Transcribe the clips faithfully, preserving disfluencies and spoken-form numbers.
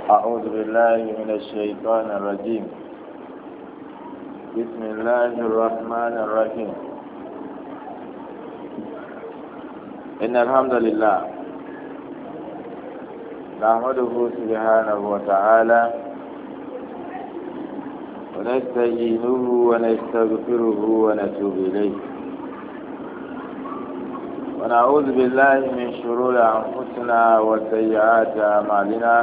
أعوذ بالله من الشيطان الرجيم. بسم الله الرحمن الرحيم. إن الحمد لله نحمده سبحانه وتعالى ونستعينه ونستغفره ونتوب إليه ونعوذ بالله من شرور أنفسنا وسيئات أعمالنا.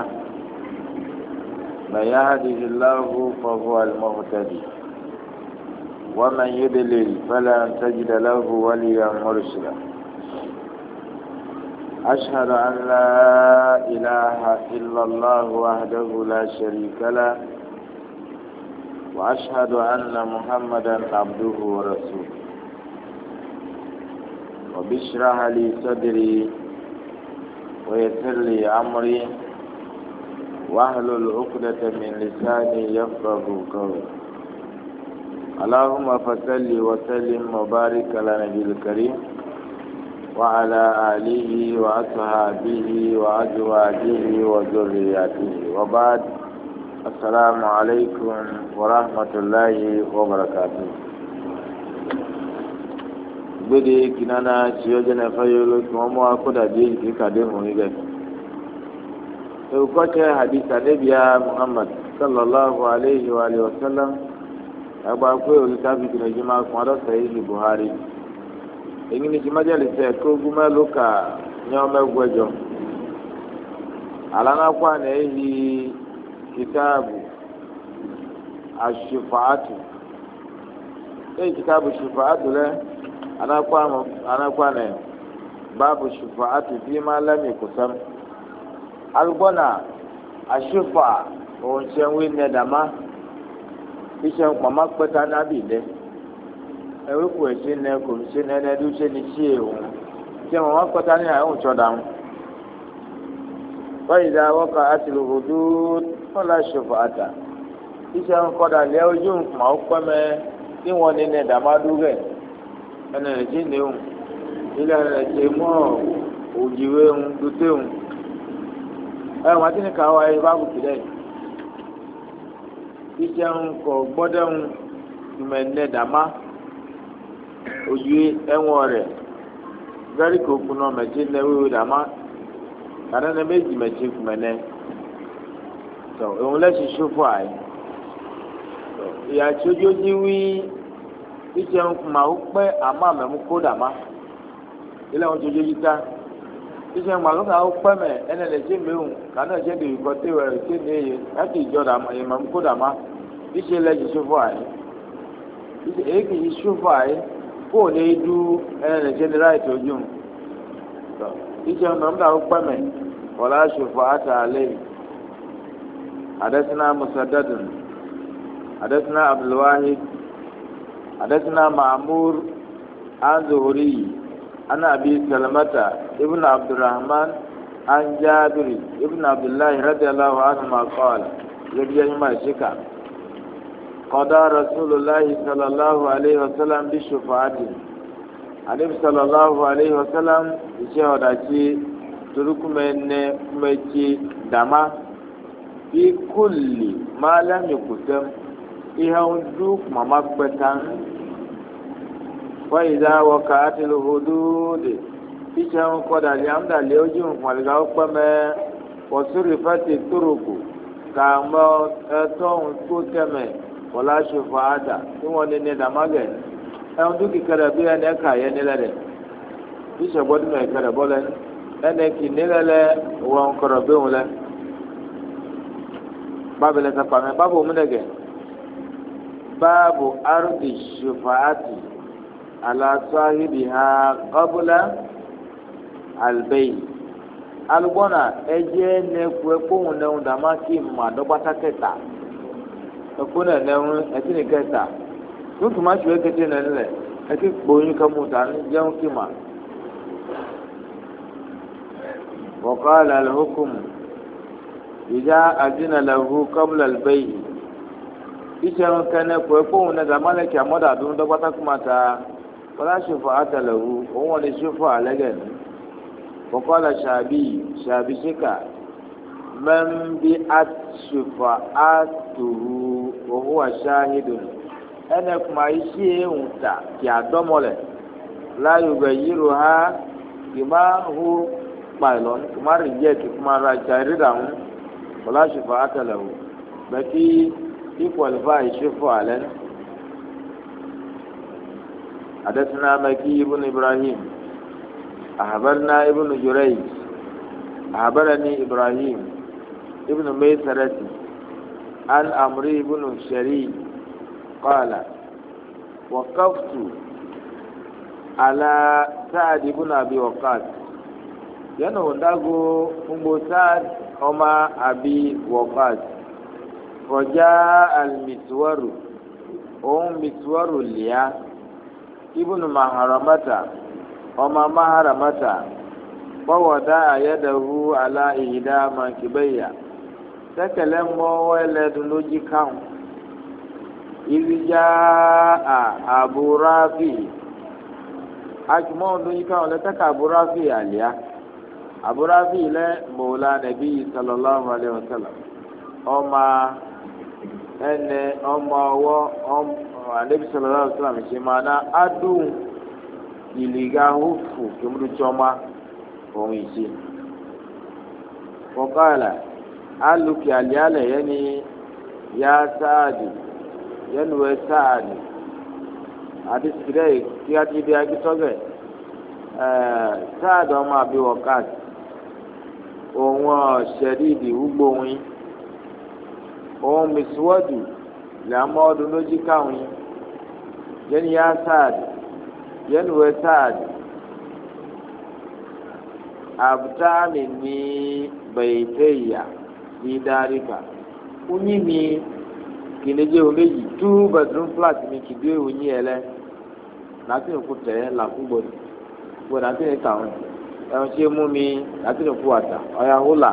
من يهده الله فهو المهتدي ومن يضلل فلن تجد له وليا مرشدا. أشهد أن لا إله إلا الله وحده لا شريك له وأشهد أن محمدا عبده ورسوله. رب اشرح لي صدري ويسر لي أمري واحلل عقدة من لساني يفقه قولي. اللهم صل وسلم وبارك على نبي الكريم وعلى آله وأصحابه وأزواجه وذرياته وبعد. السلام عليكم ورحمة الله وبركاته. gbede kinana tiyojene fayolo kimomo akoda je kikade munige eukoche hadisa nebia Muhammad sallallahu alayhi wa alihi wasallam agba ko olutabi kinejima kwado sahih Buhari engini jimajalise ko gumeluka nyome gwejo alana kwa na ehi kitabu ash-shifaatu eh kitabu shifaatu le anakwa anakwa ne babu shifaatu fi ma lam yakusam albona ashifa o chenwe ne dama ishe mama peta na bide ewe ku eche ne ko se ne ne du se ni chi ewu je mama peta ni a o chodan wa idha waqa'atil hudud fala shifaata ishe ko da le oju ma o peme ti won ni ne dama du ge ene le ji ne o ile le je mo ojiwe un dute un ẹ wọn ti ní ká wá ẹ bá bùkún dẹ iṣẹ́ ń kọ gbọ́dọ̀ ń tùmẹ̀nẹ́ dàmá ojú ẹ̀wọ̀n rẹ̀ gẹ́rí kò kùnà mẹ̀tí lẹ́wọ́ dàmá kàdánù méjì mẹ̀tí kùmẹ̀nẹ́ tó òun lẹ́sìn ṣòfò àyè ìyá tí ojú ojú wí iṣẹ́ ń kùmà ó pẹ́ àmọ́ àmẹ́mú kó dàmá ilé wọn tó ojú ojú ká iṣẹ́ màlúù náà ó pẹ́ mẹ́ ẹnẹ lè ṣe mẹ́wùn kàná ṣe lè kọ́ tí wẹ́rẹ́ ṣe ní iye láti ìjọ dàmá ìmọ̀ kó dàmá iṣẹ́ lẹ́yìn ṣòfò àyè iṣẹ́ èyí kì í ṣòfò àyè kó lè dú ẹnẹ lè ṣe ní láì tójú iṣẹ́ màlúù náà ó pẹ́ mẹ́ wọ́lá ṣòfò àtà àlẹ́ yìí adẹ́sínà musadadun adẹ́sínà abdulwahid adẹ́sínà mahmud anzuhuri yìí. أنا أبي سلمة ابن عبد الرحمن عن جابر ابن عبد الله رضي الله عنهما قال يبيع ما شكا قضى رسول الله صلى الله عليه وسلم بشفاعته النبي صلى الله عليه وسلم يشهد أشي تركمن مكي دما في كل ما لم يقسم يهودوك مما بتان وإذا وقعت الحدود إشان قد اليوم ليوجهم فالغاو قما وصرفت الطرق كما أتون كتما ولا شفاعة ثم ندمجه أن دوكي كربيا نكا ينلله إشان بود ما كربولا أنك نلله وان كربيولا باب لا تفهم باب منك باب أرض الشفاعة ala sahibiha qabla albay alubona eje ne kwe kohun ne unda ma ki ma do pataketa ko na ne un etini keta tutu ma shwe kete ne le eti gboyin kan mu ta ni jeun ki ma wa qala al hukm idha adina lahu qabla albay isha kana kwe kohun ne da malaki amoda dun do patakumata wala shufa'ata lahu wani shufa'a lagan وقال شعبي شعبي شكا من بأت شفاعته وهو شاهد أنك ما يشيه أنت يا دمولة لا يغيرها كما هو بايلون كما رجعت كما رجعت ولا شفاعة له بكي يقوالفاي شفاعة لنا حدثنا مكي بن إبراهيم أخبرنا ابن جريج أخبرني إبراهيم ابن ميسرة عن عمرو بن شريك قال وقفت على سعد بن أبي وقاص ينو داغو أم سعد أما أبي وقاص وجاء المسور أم مسور ليا ابن محرمة أما محرمة فوضع يده على إحدى منكبيه سكلم ولد نجي كام إذ جاء أبو رافي أجمع نجي كام لتك أبو رافي عليا أبو رافي لا مولى نبي صلى الله عليه وسلم أما أن أما و أم النبي صلى الله عليه وسلم شمعنا أدو إلغاه فو كمدو شما فوميشي وقال aluki aliale yani ya saadi yanu we saadi hadis kidai kiati bi akitoge eh saadi o ma bi wakat ohun sheridi ugbohun ohun miswadu la modu loji kawun yani ya saadi yanu we saadi abtani ni baitayya ní dáríkà unyi mi kìnìjẹ omeji two bedroom flat mi kìdí unyi ẹ lẹ láti nìkú tẹ làkú gbọdọ gbọdọ àti nìta wọn ẹwọn tí mú mi láti nìkú àtà ọyà húlà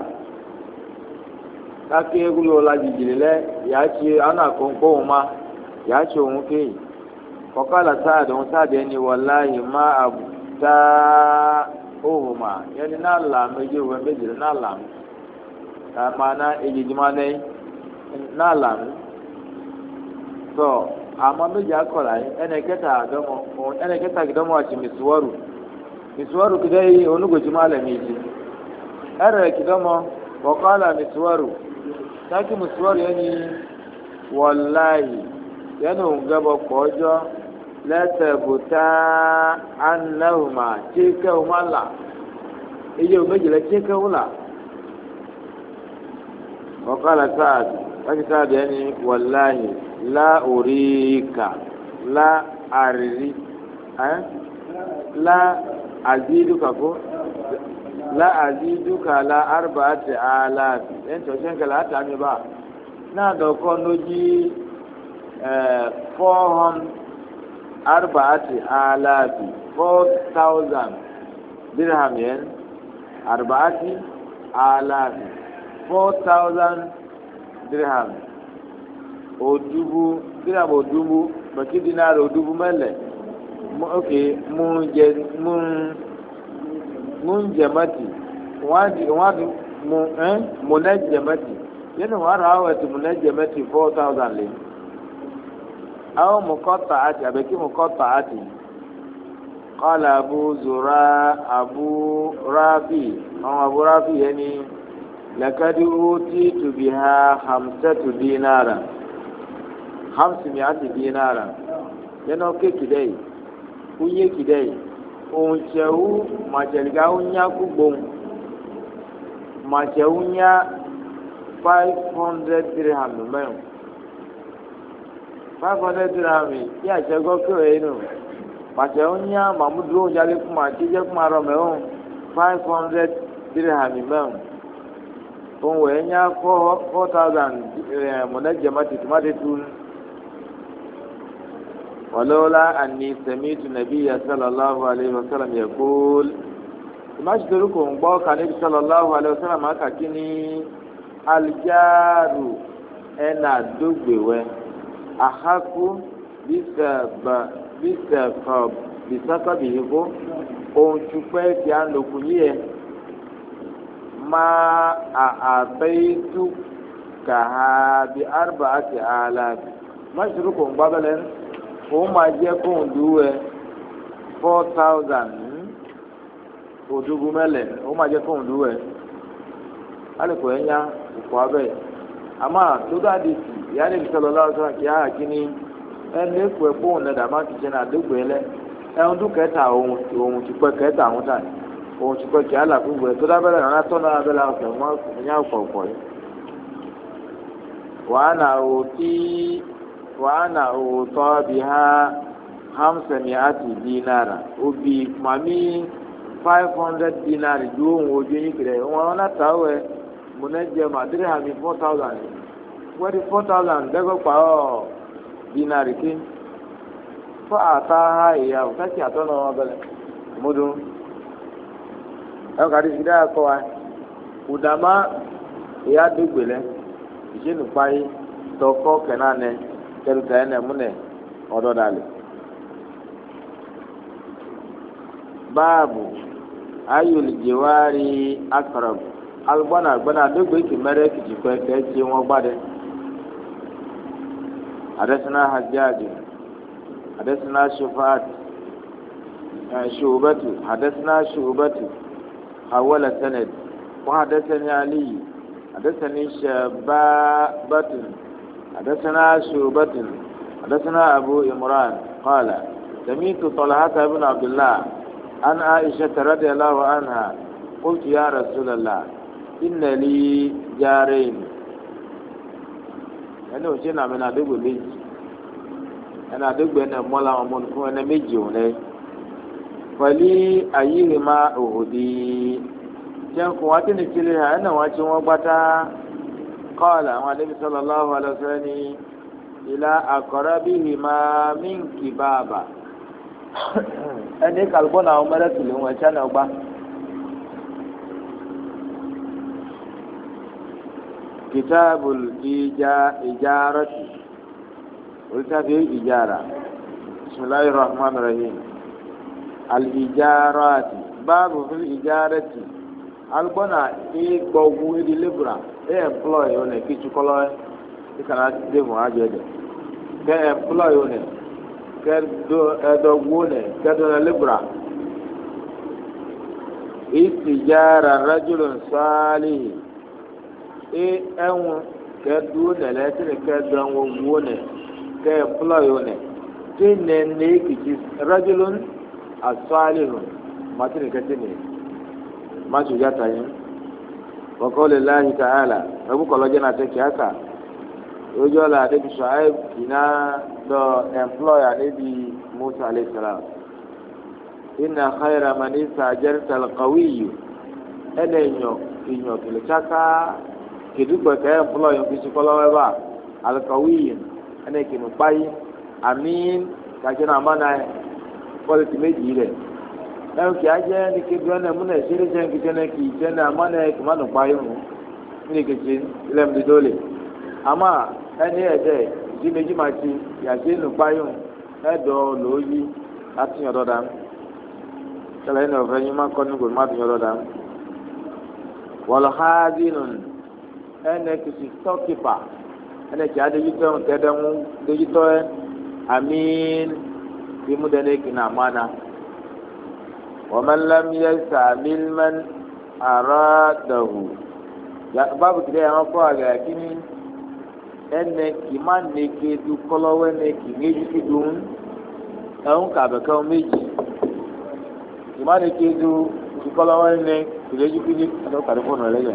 káké egúlò ọlá jìjìlì lẹ yàá tsi àwọn àkọǹkọ wọn ma yàá tsi òun kéyì kọkàlà sáàdì òun sáàdì ẹni wọlá yìí má àbùtá òhùn mà yẹni náà là méjì òun méjì náà là mí. Mana ejijimane n'ala mi so ama meji akọla yi ene keta adomo ene keta gidomo achi misuwaru misuwaru kidai onugoji mala miji ere kidomo wakala misuwaru taki misuwaru yani wallahi yana ungaba kojo latabuta annahuma chika umala iyo meji la chika ula وقال سعد لكن سعد يعني والله لا أريك لا أري أه؟ لا أزيدك كو لا أزيدك على أربعة آلاف أنت وشنك لا تعمل بقى نادو كونوجي four hundred أربعة آلاف four thousand درهم ين أربعة آلاف four thousand dirham odubu dirham odubu baki dinar odubu mele okay munje mun munjamati wadi wadi mu eh munajamati yana wara awati munajamati four thousand le aw muqatta'ati abaki muqatta'ati qala abu zura abu rafi aw abu rafi yani لقد أوتيت بها خمسة دينارا خمسمائة دينارا ينو كي كداي كوني كداي أونشاو ما جلغاو نياكو بوم ما جاو نيا five hundred dirham ميو five hundred dirham يا جاغو كوينو ما جاو نيا مامودو جالي كما تيجي كما روميو five hundred dirham ميو fún wẹ̀ nya four four thousand munajamati tomati tun walola anni samitu nabiyya sallallahu alayhi wa sallam yaqul imashiduru ko ngbo kanibi sallallahu alayhi wa sallam aka kini aljaru ena dogbewe ahaku bisaba bisaba bisaka bihibo ohun tupe ti an lokunye ma a'ataitu ka ha bi arba'ati alaf mashru ko gbabalen o ma je ko duwe four thousand odugu mele o ma je ko duwe ale ko enya ko abe ama to da di ya ni sallallahu alaihi wasallam ki ha kini ene ko e bo na da ma ti je na dugbe ele e on du keta ohun ohun ti pe keta ohun ta ohun ti pe ki ala gbogbo e to da bele na to na bele o se mo nya ko ko wa ana uti wa ana uta biha hamsa mi'ati dinara obi mami five hundred dinar ju ohun ojo yin kire won na tawe munaje madri ha mi four thousand what is four thousand dego pa o dinar ki fa ata ha ya o ta ti atono bele mudu e ka di sida ko wa udama ya dugbele ise nu pai to ko kenane keru ta ene mune odo dale babu ayul jiwari akrab albana gbana dogbe ki mere ki ji pe ke ti won gbade حدثنا حجاج حدثنا شفاعة شعبة حدثنا شعبة حول سند وحدثني علي حدثني شبابة حدثنا شعبة حدثنا أبو إمران قال سمعت طلحة بن عبد الله عن عائشة رضي الله عنها قلت يا رسول الله إن لي جارين ẹni o ṣe na mi na adogbo méjì ẹni adogbo ẹni mọ́lá ọmọ nìkún ẹni méjì òun ẹ pẹ̀lú ayélujára òhòdì jẹ́nkùn wá tí ní kiri ha ẹni wọ́n ti wọ́n gbátá kọ́ọ̀lù àwọn adébí sallallahu alaihi wasallam ní ìlà aqrabihima minki baba ẹni kàlùbọ́n náà ọmọ ẹ̀rẹ́ tìlẹ̀ wọn ẹ̀ṣẹ́ náà gbá. كتاب الإجارة والتفي إجارة بسم الله الرحمن الرحيم الإجارات باب في الإجارة البنا إيه بوغو إيه لبرا إيه employ يونه كي تقولوا إيه كنا تدمو أجد كي employ يونه كي دو دوغونه كي دو لبرا إجارة رجل صالح e ẹwọn kẹdu nẹlẹ tẹnɛ kẹdu ẹwọn wo nẹ kẹ ẹplọyọ nẹ tí nẹ nẹ kìtì rẹdulọn asọalihun màtínì kẹtìnì màtúndì àtàyìn wọkọlẹ láhi ta'ala ẹbú kọlọjẹ náà tẹ kíákà ojú ọlá àdébí sọáyé kìnnà dọ ẹmplọyà níbi musa alayhi salam inna khayra manisa ajẹrìtà lọkàwíyù ẹnẹ ìyọ ìyọ kìlẹ kíákà. kedugbe ka employ ofisi kɔlɔwɛ ba alikawiyin ɛnɛ kinu kpayi amin kakye na amana quality meji rɛ ɛn kia dze ne kedu ɛnɛ mu na esiri dze nkitsɛ ne ki dze ne amana kuma no kpayi mu ne ketse lɛm di do le ama ɛni ɛdɛ di meji ma tsi yase no kpayi mu ɛdɔ lɔyi ati yɔ dɔ da kɛlɛ ɛnɛ ɔfɛ nyi ma kɔ ne ko ma ti yɔ dɔ da wɔlɔ ha di nun. ene kisi storekeeper ene kì adéjútọ kẹdẹmú déjútọ ẹ amin bímúdẹni kìnnà àmàna wọmọlẹmìyẹ sàmìlmẹn àràdàhù báàbù kìdẹ yẹn wọn kọ àgbà kìíní ene kì má nèké du kọlọwọ ene kì méjì kì dùn ẹhún kàbẹkẹ méjì kì má nèké du kọlọwọ ene kì méjì kì dùn ẹhún kàbẹkẹ méjì.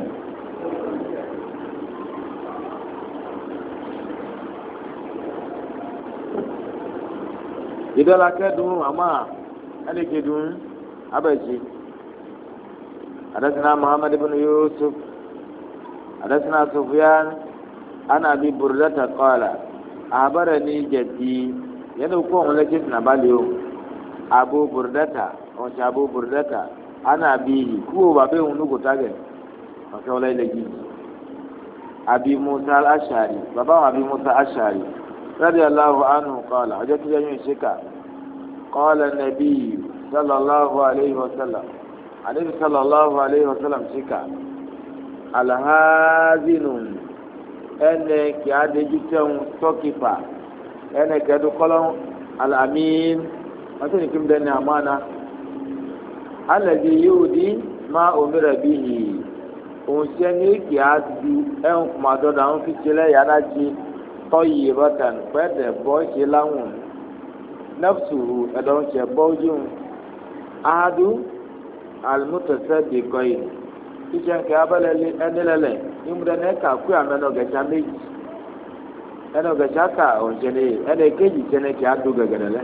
ìdọ́là kẹ́dùn àmọ́ ẹni kẹ́dùn abẹ́jì adásínà muhammad ibn yusuf adásínà sufyan ana bi burdata qala abara ni jaddi yana ko on lake na baliyo abu burdata on cha abu burdata ana bi ku ba be unu go tage o ka wala ile ji abi musa al-ashari baba abi musa al-ashari رضي الله عنه قال حجت جميع شكا قال النبي صلى الله عليه وسلم النبي صلى الله عليه وسلم شكا alhazinun ene ki adejutɛn tɔkipa ene kɛdu kɔlɔn alamin matoni kim dɛ ne amana alɛbi yodi ma omira bihi onsiɛni ki adu ɛn kuma dɔ da ŋun fi tselɛ yana dzi tɔyi batan kpɛdɛ bɔ tse la ŋun nafsuhu ɛdɔn tse bɔdzi ahadu alimutasɛ bi kɔyi titɛ nke abɛlɛ li ɛni lɛ lɛ imudɛ ne ka ku amɛnɔ gɛtsa meji ɛnɔ gɛtsa ka ɔntsɛnɛ ɛnɛ keji tsɛnɛ ki adu gɛgɛdɛ lɛ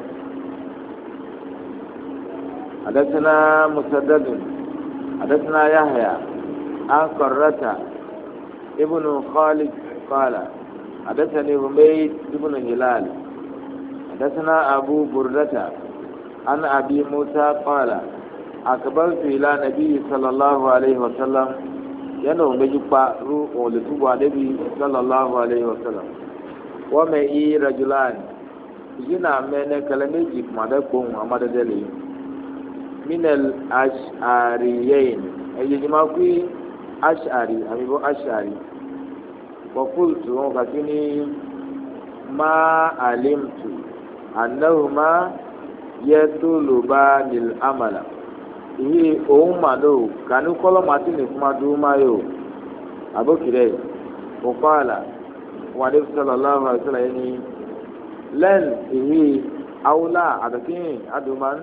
adesina musadadun adesina yahya ankorata ibnu khalid qala adesani humayd ibnu hilal adesina abu burdata an abi musa qala akabaltu ila nabi sallallahu alaihi wasallam yana umeji pa ru ole tubu nabi sallallahu alaihi wasallam wa ma i rajulan jina mene kalameji mada ko amada dele min al ash'ariyin ayi ma ku ash'ari amibo ash'ari wa qultu wa kakini ma alimtu annahuma yatulubanil amala ihe òun mà lò kànú kọlọmù àti nìkúmá dúró má yò àbókìrẹ òkọ àlà wàdé sallallahu alaihi wasallam yẹn ni lẹ́n èyí awúlà àbẹ̀kíyìn adùnmán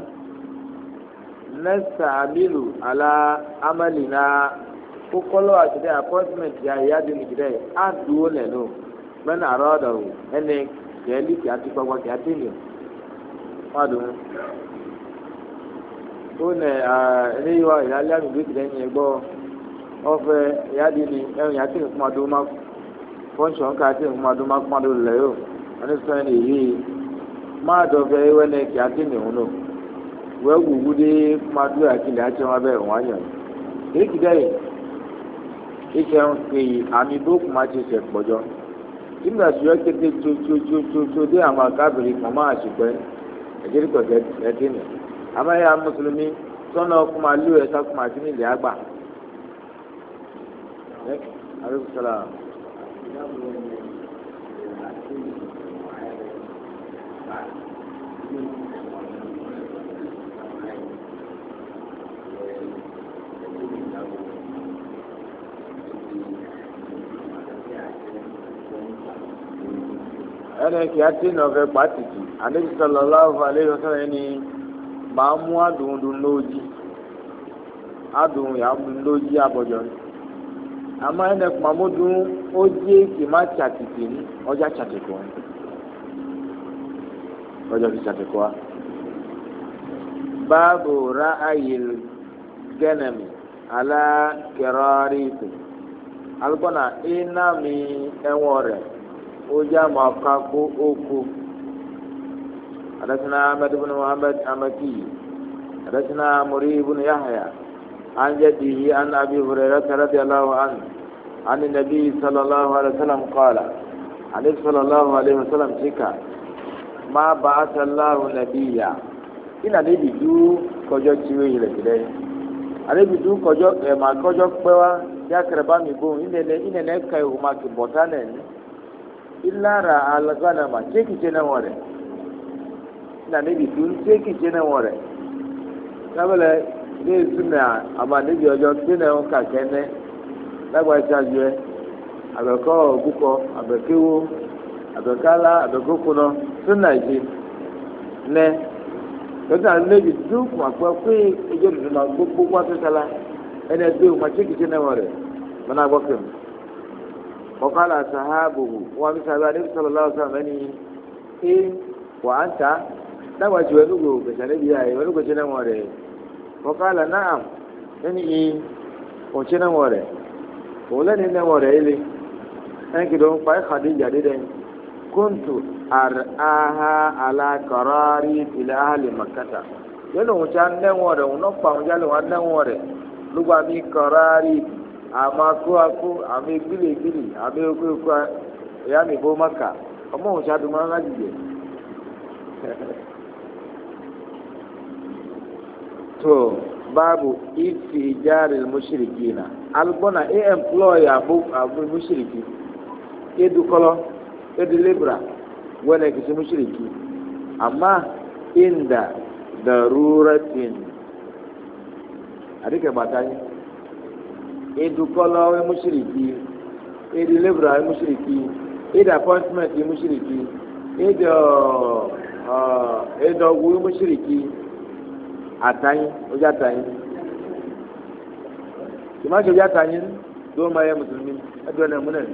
nẹ́sà àmìlù àlà amálìnà kókọ́lọ́ àtìdẹ́ apọ́tìmẹ̀tì àyíyáde nìkìdẹ́ àdúró lẹ́nu mẹ́nà àrọ́dọ̀ ẹni kẹ́lí kí á ti gbàgbọ́ kí á ti nìyẹn wọ́n dùn ó nẹ eléyìí wa ìyáálé àmì ìlú ìtìlẹ̀ yẹn gbọ́ ọ̀fẹ́ ìyáàdì ni ẹ̀rìn àti ìkúmadó má fọ́nṣọ̀n ká àti ìkúmadó má kúmadó lẹ̀ yóò ẹni sọ ẹni yìí má dọ̀fẹ́ ewé ní kí àti ìnìhun nù wẹ́ wùwú dé kúmadó àkìlẹ̀ àti wọn bẹ́ẹ̀ wọ́n yàn èyí kìdá yìí ìṣẹ̀ ń pè àmì bó kùmá ti ṣẹ̀ pọ̀jọ́ nígbà tí wọ́n kété tsotsotsotsotso dé àwọn akábìrì kan máa ṣùpẹ́ ẹ̀jẹ̀ kọ̀ọ̀kẹ́ ẹ̀dín ni amaya mùsùlùmí sọ́nà kuma lé ẹ̀ka kuma sí ní ilẹ̀ àgbà. ẹnì kí á ti nà ọ̀fẹ́ pàtìkì àdébí sallallahu alaihi wasallam ni máa mú adùndùn lójì adùn yà mú lójì abọ́jọ́ ni àmọ́ ẹnì kí máa mú dùn ó jẹ́ kí má tsàkìtì ní ọjà tsàkìtì wọn ọjà fi tsàkìtì wa. báàbò ra ayé gẹ́nẹ̀mì alá kẹrọ́rì tó alùpùpù iná mi ẹ̀wọ̀n rẹ̀ ó já máa ká kó ó kú. حدثنا أحمد بن محمد أمكي حدثنا مري بن يحيى عن جده عن أبي هريرة رضي الله عنه عن النبي صلى الله عليه وسلم قال عن صلى الله عليه وسلم شكا ما بعث الله نبيا إن نبي دو كجو تشوي لكده نبي دو كجو ما كجو بوا يا كربا ميبون إن إن نكاي هما كبوتانن إلا را على غنم شيكي جنوره na níbi tó ń ṣe kìí ṣe wọn rẹ lábẹ́lẹ̀ ní ìsúnmẹ̀ àmà níbi ọjọ́ tí náà ń kà kẹ́nẹ́ lágbàá ìṣáájú ẹ àbẹ̀kọ́ òbúkọ àbẹ̀kéwó àbẹ̀kálá àbẹ̀kókónà tó náà ṣe nẹ́ lọ́sẹ̀ àti níbi tó kù àpò pé ẹjọ́ tuntun máa gbogbo wá tó sálá ẹni ẹgbẹ́ òun máa ṣe kìí ṣe wọn rẹ mọ́nà àgbọ̀kẹ́ mi ọ̀kálà sàhábùhù wọn fi sàbẹ̀ àdébí sọ̀rọ̀ láwùsọ̀ mẹ́ni ẹ wà á ń ta dáwà tí wọn lùgbò gbèsè níbi ayé wọn lùgbò tí náà wọn rẹ ọkàlà náà ẹni yìí òtí náà wọn rẹ òun lẹni náà wọn rẹ ilé ẹni kìlọ̀ ń pa ẹ̀kadì jáde dẹ kóńtù àhà alákọ̀rọ̀rí ilẹ̀ ahàlì màkàtà yẹn lòun tí a ń dẹ́wọ̀n rẹ òun náà pa àwọn jálè wọn dẹ́wọ̀n rẹ lùgbò àmì kọ̀rọ̀rí àmà kó akó àmì gbìlìgbìlì àmì okó okó ẹ̀yà mi bó maka ọmọ òun tí a dùn mọ́ ọ́nà jìjẹ. to babu ifi jari mushrikina alubona e employ abu abu mushriki edu kolo edu libra wala kisi mushriki amma inda daruratin adike batani edu kolo we mushriki edu libra we mushriki edu appointment we mushriki edu uh edu we mushriki atayin oja atayin ìmáṣe bí àtàyìn ló máa yẹ mùsùlùmí ẹgbẹ́ náà múnẹ̀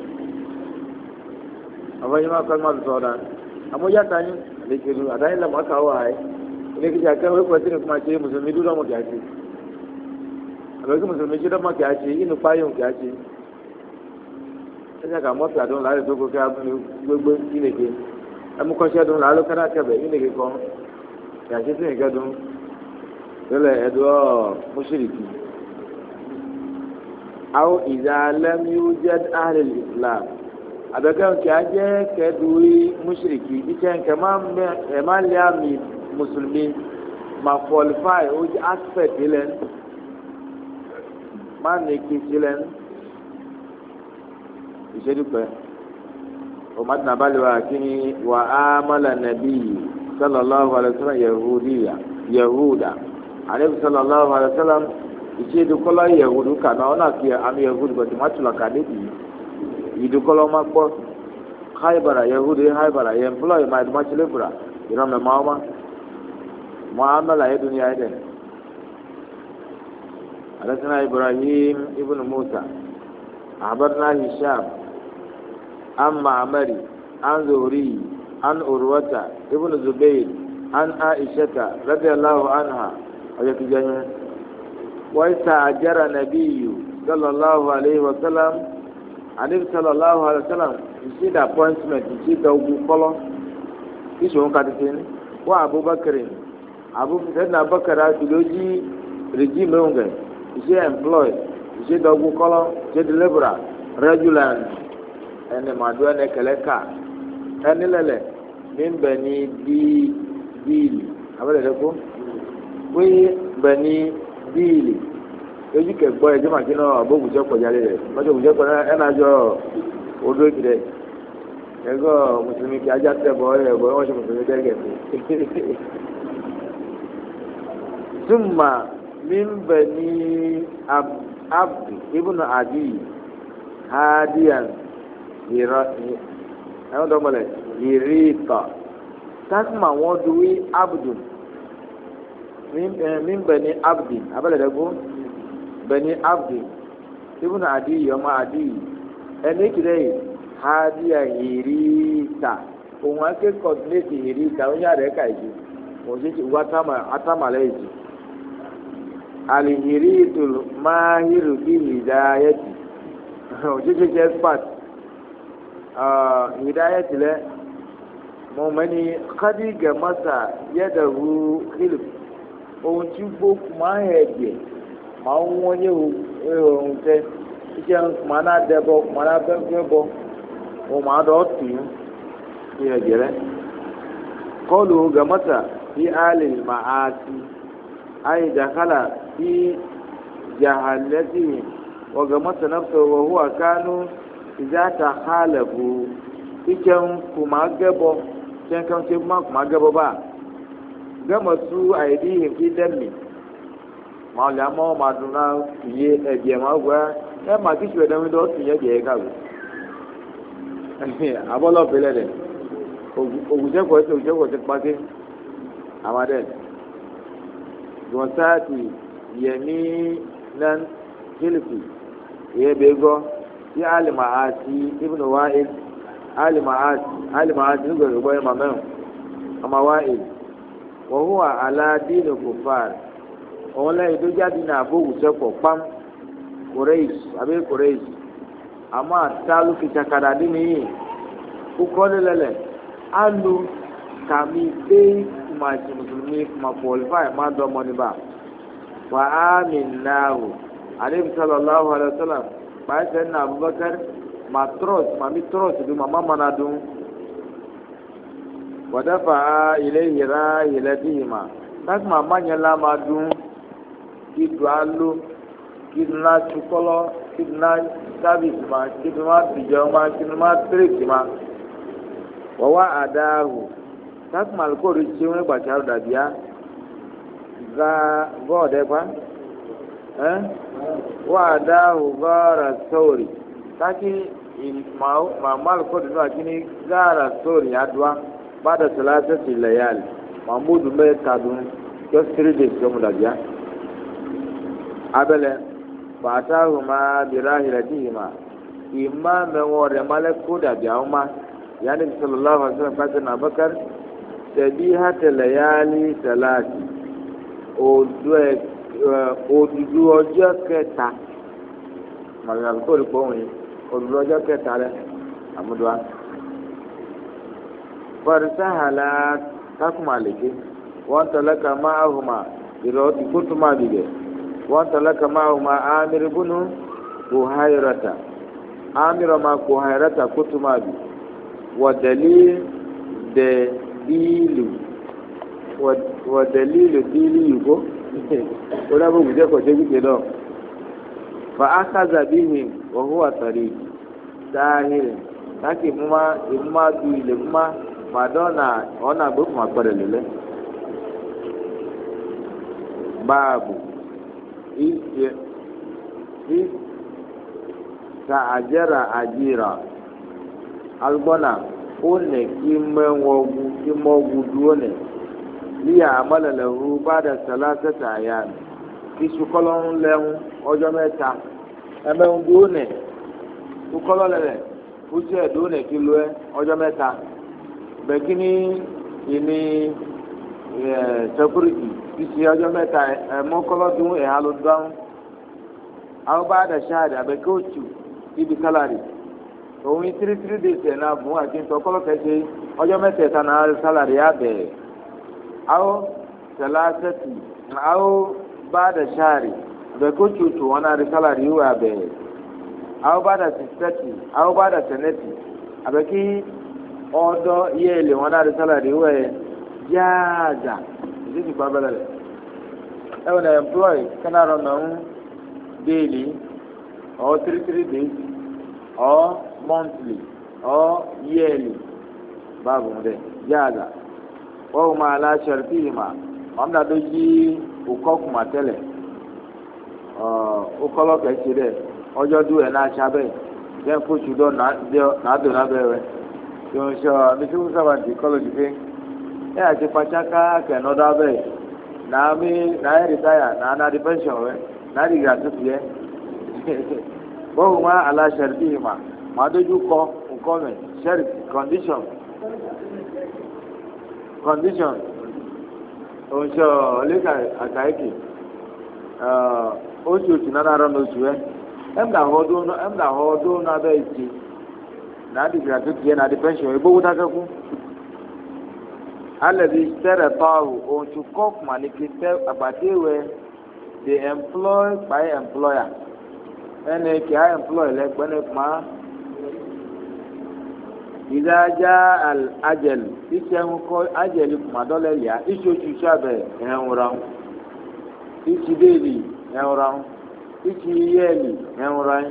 àfọyín máa kọ́ ẹ́ máa fi sọ̀rọ̀ dáa àmọ́ yá àtàyìn àlejò àtàyìn lẹ́mọ̀ ọ́kà wà áyé ilé kìí ṣe akẹ́wọ́ ẹ̀kọ́ sínú kúmọ̀ ṣe mùsùlùmí dúró ọmọ kìá ṣe àbẹ̀kí mùsùlùmí ṣe dọ́mọ kìá ṣe inú páyọ̀ kìá ṣe ẹ̀ṣẹ̀ kà mọ́tò àdúrà láti tó kókè abúlé gbogbo ìnèké ẹmúkọ́ṣẹ́ dùn làálù kánà kẹbẹ̀ ìnèké kọ́ kìá ṣe sí ìkẹ́dùn tẹ́lẹ̀ ẹ̀dọ́ mùsùlùmí aw ìdá lẹ́m yóò jẹ́ àhìlẹ̀ islam àbẹ̀kẹ́ nkẹ́ ajẹ́ kẹ́dùrí mùsùlùmí ìkẹ́ nkẹ́ ẹ̀ máa lé àmì mùsùlùmí máa qualify ó jẹ́ aspect ilẹ̀ máa ní kí sílẹ̀ ìṣèdúpẹ́ ọmọdé nàbàlẹ̀ wa kí ni wà á mọ́lá nàbí sallallahu alayhi wa sallam yahudiya yahuda alebi sallallahu alayhi wa sallam ìṣèdúkọ́lá yahudu kàná ọ̀nà kí àmì yahudu bàtí má tula kàdé bì í ìdúkọ́lá ọmọ gbọ́ haibara yahudu haibara yẹn fúlọ̀ yìí máa dùmá sílẹ̀ fúra ìrọ̀mẹ̀ máa ọmọ muhammadu ayé dunuya ayé dẹ̀ alẹ́sìnà ibrahim ibn musa abarna hisham an ma'amari an zuhri an urwata ibn zubair an aishata radiyallahu anha ọjọ́ kìí jẹ́ yẹn. ويستأجر النبي صلى الله عليه وسلم النبي صلى الله عليه وسلم يصير appointment يصير دوغو كولو يشون كاتين وابو بكر ابو سيدنا بكر تلوجي رجيم اونغ يصير employ يصير دوغو كولو يصير deliverer regular ene madu ene keleka ene lele min bani di dil abale deko we bani bíìlì ojú kẹgbọ́ ẹjọ́ màkì náà abóògùnjẹ́ pọ̀jálẹ̀ rẹ̀ lọ́jọ́ ògùnjẹ́ pọ̀ ẹ̀ náà jọ odó ìkìlẹ̀ ẹ̀gọ́ mùsùlùmí kí ajá tẹ̀ bọ́ ẹ̀ bọ́ wọ́n ṣe mùsùlùmí dẹ́gẹ̀ fún. túmà mímbẹ̀ ní abdi ibùnà àdì hadiyan ẹ̀wọ̀n dọ́gbọ̀lẹ̀ ìrìtọ̀ tásìmà wọ́n duwí abdul. min bani abdi abala dago bani abdi ibn adi yoma adi ene kire hadiya hirita ohun ake coordinate hirita o ya re ka ji mo je ti wa tama atama leji al hiritul mahiru bi hidayati o je je expert ah hidayati le mo mani khadiga masa yadahu khilf ohun tí gbókù máa ń hẹ̀jẹ̀ máa ń wọ́n yé ohun tẹ iṣẹ́ máa náà dẹ́bọ̀ máa náà bẹ́ẹ̀ bọ́ ohun máa dọ̀ tù ú ní ẹ̀jẹ̀ rẹ. kọ́ọ̀lù gàmọ́tà bí àlè máa ti àyè dàkálà bí jahalẹ́tì wọ gàmọ́tà náà sọ wọ́n hùwà kánú ìjáta hálẹ̀bù iṣẹ́ kò máa gẹ́bọ̀ iṣẹ́ kan ṣe kò máa gẹ́bọ̀ báà. gama su aidihim fi dammi mawla ma ma duna ye e je ma gwa e ma ki shwe dami do ti ye je ka go abolo pele de oguje ko se oguje ko te pake amade gonsati yemi nan hilfi ye bego ya alima ati ibnu wa'il alima ati alima ati go go ma men ama wa'il wọ́n aládìní kò fà òun lẹ́yìn tó jáde ní àbówùsẹ́pọ̀ pam kòrèjì àbí kòrèjì àmọ́ àtàlù kìtàkàdà dín nìyí kókó lélẹ̀ alu kàmi dé kùmàjì mùsùlùmí kùmà pọ̀lìfà má dọ́mọ níbà wà á mi nàáhù àdébí sallallahu alayhi wa sallam báyìí sẹ́ni abubakar mà trọ́s màmí trọ́s dùn màmá mana dùn. ودفع إليه راحلتهما تسمع من يلا ما دون كيدو ألو كيدو ناسو كولو kidna service ma kidna bijo ma kidna trick ma wa adahu tak mal ko ri chi won gba charo da bia ga god e pa eh wa adahu gara story taki ma ma mal ko do akini gara story adwa bada salatati layali mamudu me kadun just three days ko da bia abele fatahuma birahilatihima imma me wore malako da bia uma yani sallallahu alaihi wasallam kaza na bakar tabihat layali salati o due o du ọjọ́ kẹta magal ko ri ko yin o du ọjọ́ kẹta le amudwa farsahala takmalike wa talaka ma'ahuma iroti kutuma bige wa talaka ma'ahuma amir ibn buhairata amir ma buhairata kutuma bi wa dalil de dilu wa wa dalil dilu yugo ora bu je ko je bi do fa akaza bihi wa huwa tariq tahir taki muma imma du ile muma madonna ona gbo ma pere lele babu is is ta ajara ajira albona one kimenwogu kimogu duone liya amala lahu bada salatata ayan kisu kolon leun ọjọ́ mẹ́ta eme duone tu kolon lele uje duone kilo e ọjọ́ mẹ́ta begini ini eh security kisi ọjọ́ mẹ́ta e mo kolon dun e halu down aw bada shahada be kochu ibi salary òun three three days ẹ̀ náà fún àti ntọ́kọ́lọ́ kẹsẹ̀ ọjọ́ mẹ́tẹ̀ẹ̀ta náà sálárì abẹ́ àwọn sẹlásẹ́tì àwọn bàdà sáré abẹ́kọ́ tuntun wọn náà rí sálárì ìwé abẹ́ àwọn bàdà sísẹ́tì àwọn bàdà sẹ́nẹ́tì abẹ́kí ọ̀dọ́ yẹ́ẹ̀lì wọn náà rí sálárì ìwé yáàjà ìdí ìgbà bẹ́lẹ̀ rẹ̀ ẹ̀wọ̀n náà employ kẹ́nàrọ̀ náà ń déèlì or three three days or monthly or yearly babu de jaza wa huma ala shartihima amda do yi ukok matele uh ukolo ke sire ojo du e na chabe je fu chudo na de na do na bewe yo so mi su sa ba di kolo di pe e a ti pachaka ke no da be na mi na retire na na di pension we na di gratuity ye wa huma ala shartihima madoju kọ nǹkan mẹ sherry condition condition oṣù ọlẹ́kà àkàìkì oṣù oṣù náà rọ n'oṣù ẹ ẹ̀mdà ọdún ẹ̀mdà ọdún náà bẹ́ẹ̀ ti náà di gratuity yẹn náà di pension ìgbówó dákẹ́kù alẹ́bi tẹ́rẹ̀ tọ́ọ̀rù oṣù kọ́ọ̀kù mànìkì tẹ́ àgbàdéwẹ̀ the employ by employer ẹnì kí á employ lẹ́gbẹ́ni kùmá. إذا جاء الأجل إيشهم كو أجل كما دوله ليا إيشو شابه هنورام إيشي ديلي هنورام إيشي يلي هنورام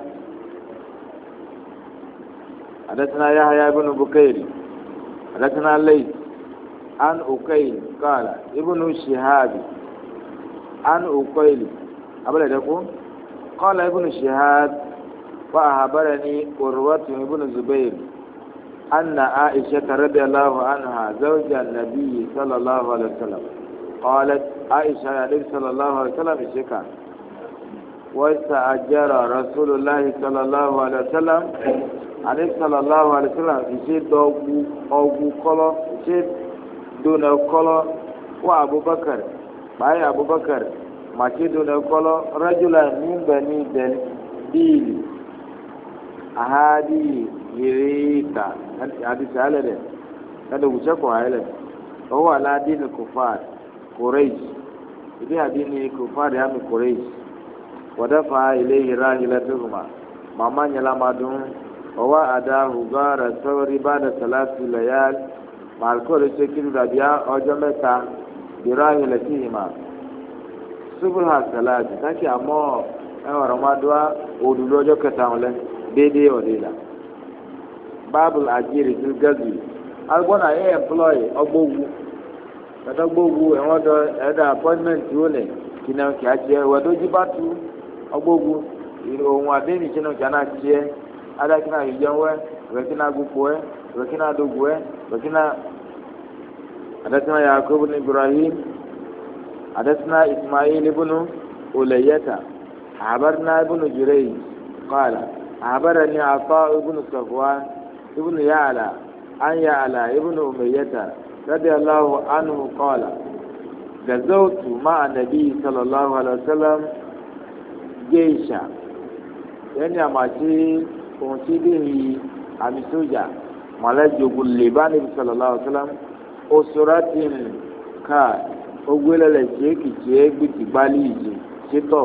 حدثنا يحيى بن بكير حدثنا ليث عن أكيل قال ابن شهاب عن أكيل أبدا تقول قال ابن شهاب فأخبرني قروة ابن زبير أن عائشة رضي الله عنها زوج النبي صلى الله عليه وسلم قالت عائشة النبي صلى الله عليه وسلم شكا واستأجر رسول الله صلى الله عليه وسلم النبي صلى الله عليه وسلم يشيد دوغو أوغو كولو يشيد دون كولو وأبو بكر باي أبو بكر ما يشيد دون كولو رجلا من بني ديل أهادي يريتا هذه سهلة ده هذا وشكوا عليه وهو على دين الكفار قريش إذا دين الكفار يا من قريش ودفع إليه راحلتهما ماما يلما دون وهو أداه غار الثوري بعد ثلاث ليال مع الكل شكل ربيع أو جمعتا براحلتهما سبلها ثلاثة تاكي أمو ẹ̀wọ̀n rọ̀mọdúnwá òdùdó ọjọ́ kẹta wọn lẹ déédéé ọ̀dẹ́ la báàbùl àjírí tó gẹ́gì agbọ́nà ẹ̀ ẹ̀mplọ́yì ọgbọ́wù ẹ̀dọ́gbọ́wù ẹ̀wọ̀n dọ ẹ̀dá apọ́ìntmẹ̀ntì ó lẹ̀ kìnnà kì á tiẹ̀ wẹ̀dọ́jú bá tu ọgbọ́wù ohun àdéhùn ìṣẹ́nu kì á náà tiẹ̀ adákínà ìjẹun wẹ̀kínà gbogbo ẹ̀ wẹ̀kínà dógò ẹ̀ wẹ̀kínà adákínà yakubu ní ibrahim adákínà ismail ibùnú olèyẹta àbárínà ibùnú jùrẹ́yì kọ́àlà àbárẹ́ni àfọ́ ibùnú sọ̀fọ́wán ibùnú yàlà an yàlà ibùnú omeyẹta رضي الله عنه قال غزوت مع النبي صلى الله عليه وسلم جيشا يعني أماشي كونسيده أمسوجا ملاجو قلبان صلى الله عليه وسلم أسرات كا أقول لشيك شيك بتبالي شيطو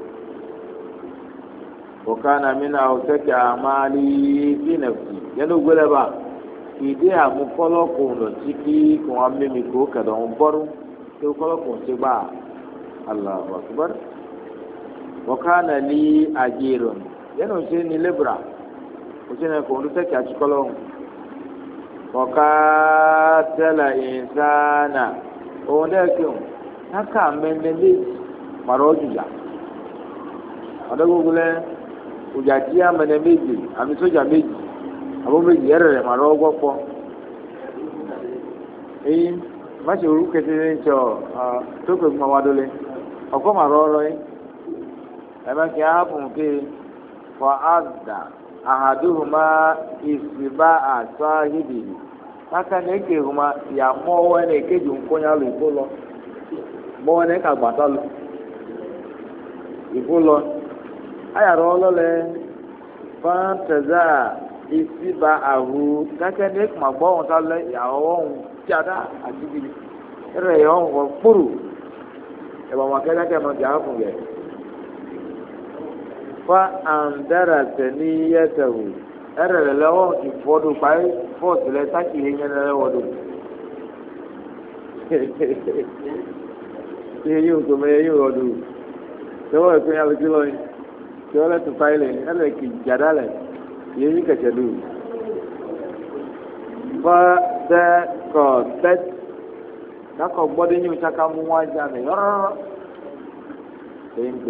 وكان من أوسك أعمالي في نفسي يعني أقول لبا ìdí àmúkọ́lọ́kùn lọ sí kí kò wọ́n mímí kó kẹ̀dọ̀ ń bọ́rú tí kọ́lọ́kùn ṣe gbà Allahu Akbar wọ́kánà ní àjèrò yẹnu ṣe ní lébra kò sí ní kò ń tẹ́kì àtúkọ́lọ́hùn wọ́ká tẹ́lẹ̀ ìsáná òun dẹ́kun káka mẹ́lẹ́ méjì màrọ́ jùjà ọ̀dọ́gbogbo lẹ́ ọjà tí a mẹ́lẹ́ méjì àmì sójà méjì abo méjì ẹrẹ rẹ màá lọ́wọ́ gbọ́ èyí má ṣe orú kékeré ń sọ tó kò gbọ́n wá dólé ọkọ màá lọ́wọ́ lọ́yìn ẹ̀mẹ́ kí á fún ké fọ àdà àhàdúhùmá ìsìbá àṣọ àhídì káká ní èké hùmá yà mọ́wọ́ ẹni èkéjì ńkọ́nyá lọ ìfó lọ mọ́wọ́ ẹni kàgbàtà lọ ìfó lọ ayàrá ọlọ́lẹ̀ fáńtẹ̀zá ìsìbà àhù kẹ́kẹ́ ní kùmà gbọ́ wọn tá lẹ ìyàwó wọn tí a dá àdìgì rẹ̀ yọ̀ wọn kpóró ẹ̀bà wọn kẹ́kẹ́ mọ̀ jà fún yẹ. fa àǹdára tẹ̀lé yẹtẹ̀wò ẹ̀rẹ̀ rẹ̀ lọ́wọ́ ìfọ́dù báyìí fọ́ọ̀tù lẹ sákì yẹn yẹn lọ́wọ́ dò. iye yóò tó mẹ iye yóò dò tẹwọ́ ẹ̀kọ́ yẹn alẹ́ tí lọ́yìn tẹwọ́ lẹ́tù fáìlì ẹ̀rẹ̀ kì í jàdá lẹ̀. yéyí kẹsẹ lù fọdẹ kọtẹ kakọ gbọdọ yín saka mú wọn ajá mi yọrọ kéńké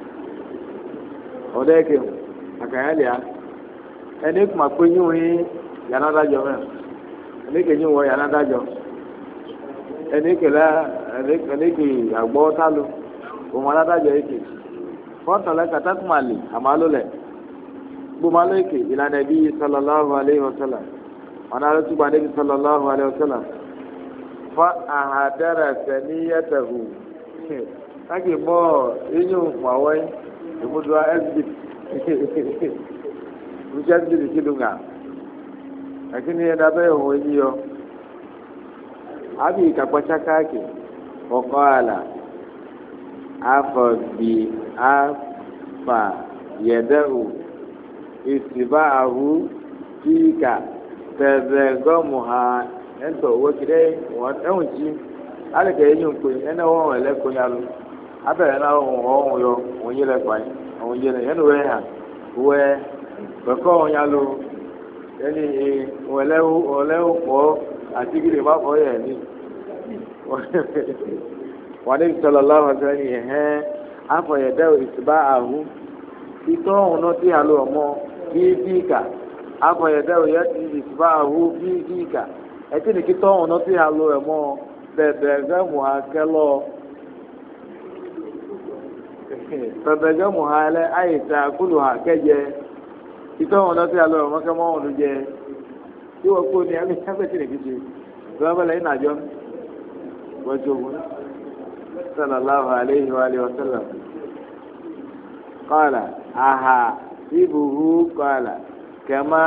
ọdẹ kéwù àkànyẹlìá ẹni kùmà pé yín wọn yàrá dájọ mẹ ẹni kẹyìn wọn yàrá dájọ ẹni kẹlẹ ẹni kẹ àgbọ tálu òun aládájọ yìí kẹ fọtọlẹ kàtàkùmà lè àmàlò lẹ. Bumaleke ila nabi sallallahu alaihi wasallam wana ratu ba nabi sallallahu alaihi wasallam fa ahadara saniyatahu kake mo inyu mawai imudwa exhibit rujas bi kidunga lakini ya dabe ho yiyo abi kakwacha kake waqala afa bi afa yadau ìsìbáàhù tíìkà tẹ̀sẹ̀gọ́mùhà ẹ̀ńtọ̀ owó kìdẹ́ ẹ̀hùn jí alẹ́kẹ̀ yẹn ń pè ẹ̀nà wọ́n ẹ̀lẹ́kọ̀ọ́ yà lọ abẹ́rẹ́ náà ọ̀hún ọ̀hún yọ ọ̀hún yẹlẹ̀ gbàyìn ọ̀hún yẹlẹ̀ yẹn wẹ̀ hàn wẹ̀ bẹ̀kọ́ ọ̀hún yà lọ ẹni ọ̀lẹ́wọ̀ pọ̀ àti gidi má fọ́ yẹ̀ ní wọ́n ní sọ̀rọ̀ láwọn sẹ́ni ẹ̀hẹ́n afọ̀yẹ̀dẹ́ ìsìbáàhù títọ́ ọ̀hún náà tí a lọ ọmọ bíi bíìkà afọyẹdẹwò yẹ ti ìsúbà ahu bíi bíìkà ẹtí ni kí tọ́ ọ̀hún náà tí a lọ ẹ̀mọ́ bẹ̀bẹ̀ gẹ́mù ha kẹlọ bẹ̀bẹ̀ gẹ́mù ha lẹ àyètà kúlù ha kẹjẹ títọ́ ọ̀hún náà tí a lọ ẹ̀mọ́ kẹmọ́ ọ̀hún jẹ tí wọ́n kó ní ẹgbẹ́ ẹgbẹ́ tí nìkí ṣe ìgbà bẹ́lẹ̀ yín nàjọ́ wọ́n tó wọn sallallahu alayhi wa alihi wa sallam qala aha ibuhu qala kama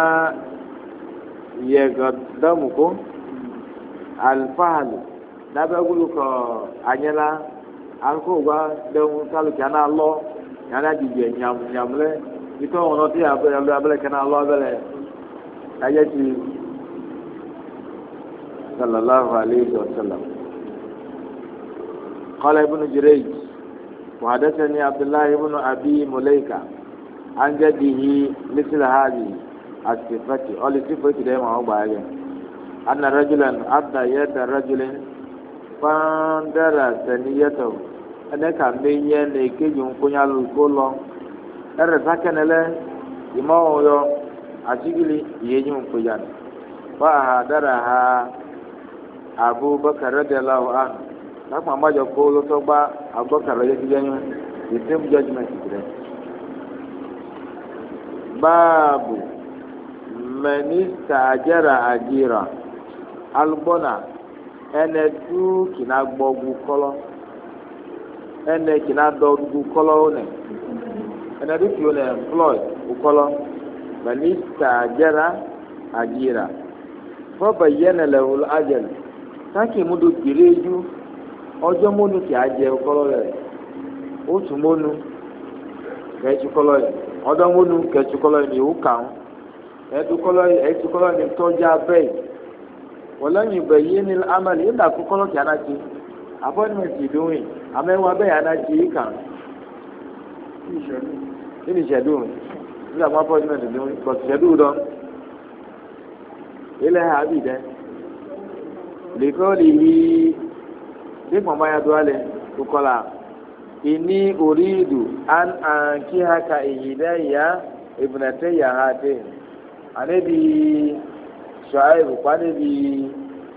yagdamukum alfahlu nabagulu ko anyela alko gba dehun kalu kana lo kana dije nyam nyamle ito ono ti abele abele kana lo abele ayati sallallahu alayhi wa sallam qala ibn jurayj وحدثني عبد الله بن أبي مليكة عن جده مثل هذه الصفة أو الصفة دائما هو بعير أن رجلا أدى يد رجل فاندر ثنيته أنك أمين كي يكون يلقول أرسكن له إما هو أشغل يجيم كيان فأهدرها أبو بكر رضي الله عنه لكن ما يقول تبا أبو بكر رضي الله عنه the same judgment today. Babu Minista Ajara Ajira Albona ene tu kina gbogu kolo ene kina dogu kolo one ene du ki one employ ukolo Minista Ajara Ajira fa bayyana lahu al-ajal taki mudu kireju ojo monu ki aje ukolo re otu monu kẹtù kọlọ yìí ọdọ monu kẹtù kọlọ yìí ìwú kàn ẹtù kọlọ yìí ẹtù kọlọ yìí tọjá bẹyì wọlọyìn bẹyì ní amẹlẹ yìí dàkú kọlọ kí anagye apọtmẹntì ìdúnwìn amẹwà bẹyì anagye yìí kàn yìí ní ìṣẹdùn yìí dàkú apọtmẹntì ìdúnwìn bọtù ìṣẹdùn dọ ilẹ̀ ha bì dẹ lèkọ́ọ̀lì yìí dé pọ̀npọ̀ ya dùn alẹ̀ kókọ́lá. Ini uridu an ankihaka ihidaya ibnatayya hatin anabi shuaib kwanabi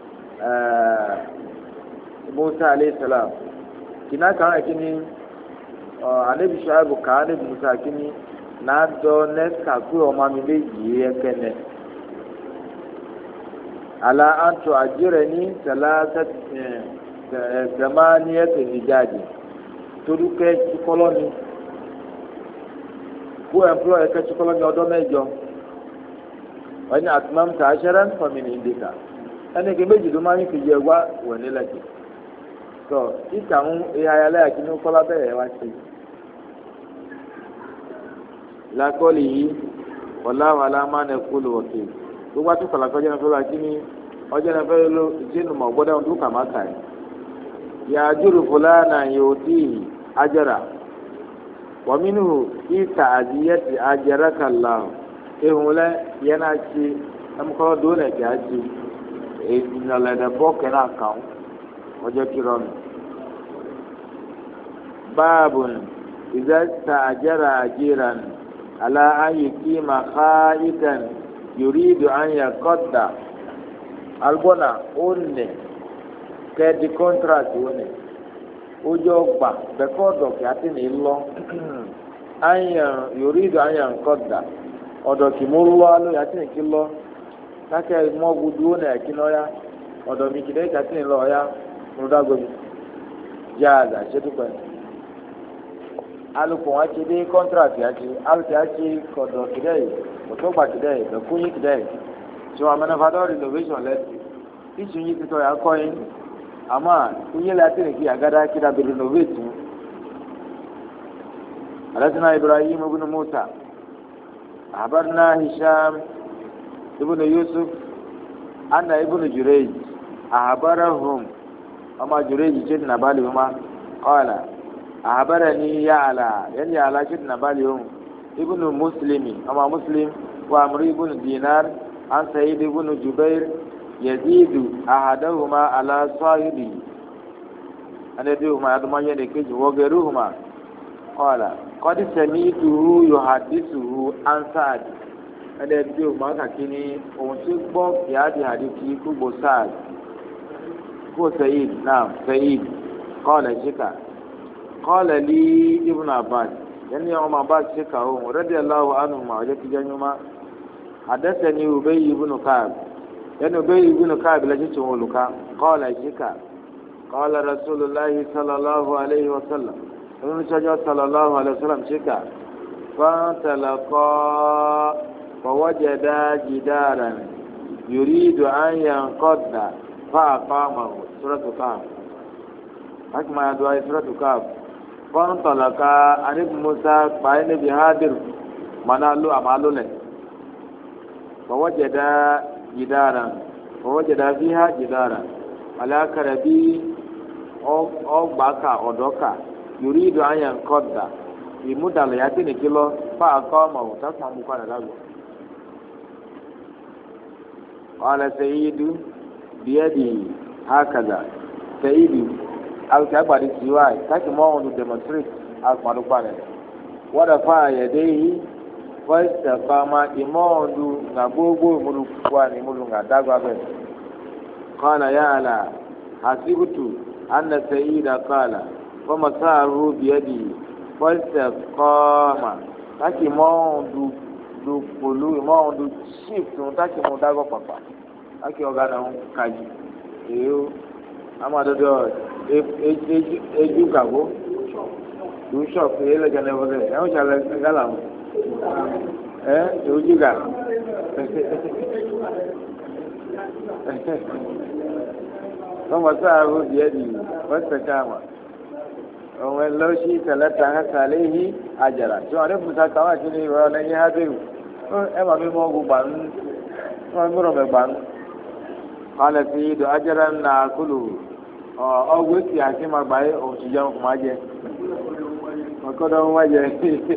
musa alayhi salam kina kan kini anabi shuaib kan anabi musa kini na do ne ka ku o ma mi meji ekene ala antu ajirani salasat zamaniyat hijaji torí kẹ́ tukọ́lọ́ ni kó ẹ̀mplọ́ yẹ kẹ́ tukọ́lọ́ ni ọdọ́ mẹ́jọ wọ́n ní àtúmọ̀mù tà áṣẹ́rẹ́ ń fọ̀mì ní ìdíkà ẹni kí méjì tó máa ń fi jẹ wá wọ̀ nílẹ̀kì tó ìkà ń ìhà ayálẹ̀ àkínú kọ́lá bẹ́ẹ̀ wá sí i. lakọ́lì yìí ọ̀làwọ̀ alámánà kú lò wọ̀kì gbogbo àtúkọ̀ làkọ́jọ́ náà fẹ́ lọ kíní ọjọ́ náà fẹ́ lọ ìṣẹ́nu mọ̀ gbọ́dọ̀ ọdún kàmáka yìí yàjúrù fúlànà yóò tíì ajara wàmínú ìta àdìyẹtì ajara kàlá ehunlẹ yẹn àti ẹmukọrọ dóòlà kì á ti ìnàlẹdẹ bọọkẹ náà kàn ọjọ kìrọ mi. báàbù ìzẹta ajara àjìrán àlà ayé kí mà ká ìtàn yorùdù ànyà kọta albọnà ó nẹ kẹ́ẹ̀dì kọ́ńtrátì wọn ni ojú ọgbà bẹ́ẹ̀kọ́ ọ̀dọ̀ kí a ti ní lọ àyàn yorí ìdò àyàn kọ́dà ọ̀dọ̀ kì mú lọ́ lórí àti nìkí lọ kákẹ́ mọ́gudu ó nà ẹ̀kí náà yá ọ̀dọ̀ mi kìdẹ́ kí a ti ní lọ ọ̀yá múlùdágbèmí yá àgà ṣètùpẹ́ alùpùpù wọn ti dé kọ́ńtrátì àti alùpùpù àti kọ̀dọ̀ kìdẹ́ yìí òtọ́gbà kìdẹ́ yìí bẹ́ẹ̀kúnyí kìdẹ́ yìí tí wọn amẹ́nafadọ́ renovation lẹ́sìn ìṣúnyí títọ́ yà kọ́ yín ama kunyele atene ki agada kida bi renovate alasna ibrahim ibn musa abarna hisham ibn yusuf anna ibn jurayj ahbarahum ama jurayj jid nabali huma qala ahbarani ya'la yani ya'la jid nabali hum ibn muslimi ama muslim wa amr ibn dinar an sa'id ibn jubair يزيد أحدهما على صاحبه أنا ديهما أدمان ينكج وغيرهما قال قد سمعته يحدثه عن سعد أنا ديهما كاكيني ونسيبه في هذه حديثي كبو سعد هو سعيد نعم سعيد قال شكا قال لي ابن عباس يعني يوم عباس شكا هو رضي الله عنهما وجدت جنيما حدثني أبي بن كعب يعني أبي بن كعب لجيته ولك قال شكا قال رسول الله صلى الله عليه وسلم ابن شجاع صلى الله عليه وسلم شكا فانطلقا فوجد جدارا يريد أن ينقض فأقامه سورة كعب حكما يدعي سورة كعب فانطلقا عن ابن موسى فإن بهادر منالو أمالو له فوجد جدارا فوجد فيها جدارا على كربي أو أو باكا أو دوكا yuridu an yanqadda imudalo yati ni kilo fa aqama wa tasma mu kana dago qala sayyidu biyadi hakaza sayyidu al kabari siwa taki mo on demonstrate al padu pare wada fa yadei wa istaqama imondu na gbogbo mulu kwa ni mulu nga dago abe qala ya ala hasibtu anna sayyida qala wa masaru biyadi wa istaqama taki mo du du polu mo du shift on taki mo dago papa aki ogana on kaji eyo amadodo eju eju kago du shop ele jane wole e o chale gala eh oju ga kama sahabu biyadi wastakama wa law shi talata haka alayhi ajra to are fusa kawa kini wa na ya hadu e ma mi mo gu ban ma mi ro me ban qala sayyidu ajran naqulu o gwe ti ati ma gba e o ti jẹun ko ma jẹ o ko do ma jẹ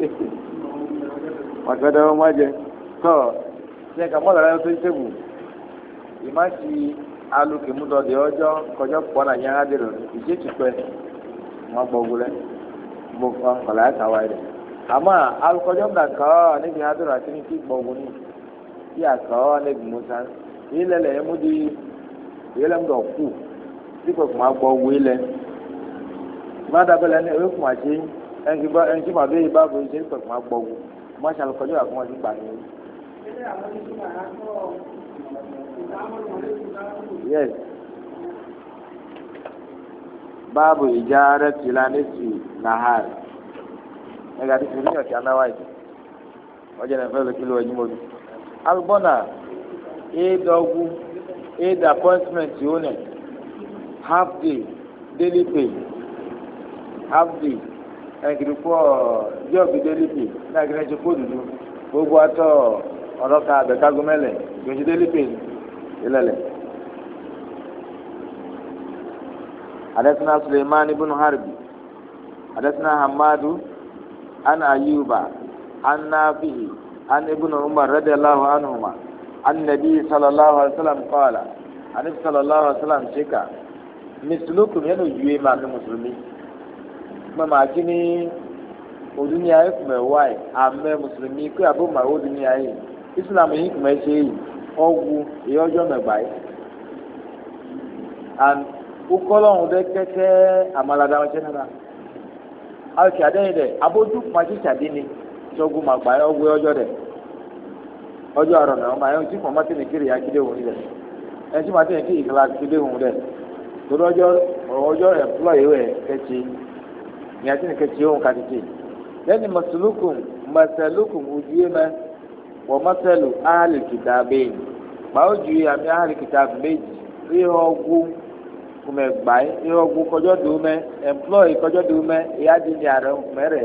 o ko do ma jẹ to se ka mo la to sebu imasi aluke mu do de ojo kojo po na yan adiro ije ti pe mo gbogu le mo kan kala ka wa ire ama alukojo na ka ni bi adiro ati ni ki gbogu ni ya ka ni musa ile le mu di ile ndo ku ti ko ma gbogu ile ma da bele ni e ku ma ti en ki ba en ki ma be ba bo ije ko ma gbogu ma sha alukojo a ko ma ti gba ni yes babu ijara tilanisi nahar ega ti ni o ti anawa ite oje na fele kilo eyin mo albona e dogu e da appointment yone half day daily pay half day en ki ko job daily pay na gre je ko dudu gbogbo ato oroka abeka gomele je daily pay ilale حدثنا سليمان بن حرب حدثنا حماد عن أيوب عن نافع عن ابن عمر رضي الله عنهما عن النبي صلى الله عليه وسلم قال عن النبي صلى الله عليه وسلم شكا مثلكم ينو يوما من المسلمين مما كني ودنيا يكم واي أما مسلمين كي أبو ما ودنيا يي إسلام يكم شيء أوغو يوجو مباي and ukọlọ́hún dẹ kẹ́kẹ́ amalada ọ̀jẹ́ nana alùpùpù adẹ́yìn dẹ abojú kumasi sàdé ni sọ́gun magba yẹ ọgbẹ́ ọjọ́ dẹ ọjọ́ àrọ̀ nà ọmọ ayé tí kọ̀mọ́tì ní kiri akíndé òun dẹ ẹtí màtí ní kiri ìkìlá akíndé òun dẹ torí ọjọ́ ọjọ́ ẹ̀mplọ́yì wẹ̀ kẹ́tì ní àti ní kẹ́tì òun kàtìkì lẹ́ni mọ̀sálùkùn mọ̀sálùkùn ojúwe mẹ́ wọ́n mọ̀sálù áhàlì kìtàbẹ́yìn báwo ju àmì áhàlì kìtàbẹ́ méjì rí ọgbó kume gbai iyo gu kojo dume employee kojo dume ya di ni ara mere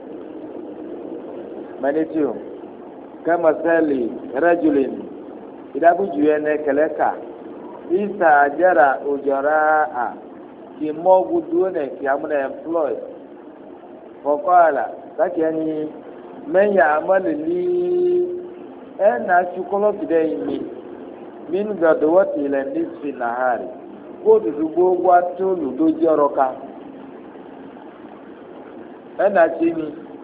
manitio kama sali rajulin idabu juene keleka isa jara ujaraa ki mogu duone ki amuna employee fokala taki yani men ya amali li ena chukolo kidai mi min gadwati ila nisfi nahari kóòtù tó gbogbo ató lùdójì ọ̀rọ̀ ká ẹnà tí mi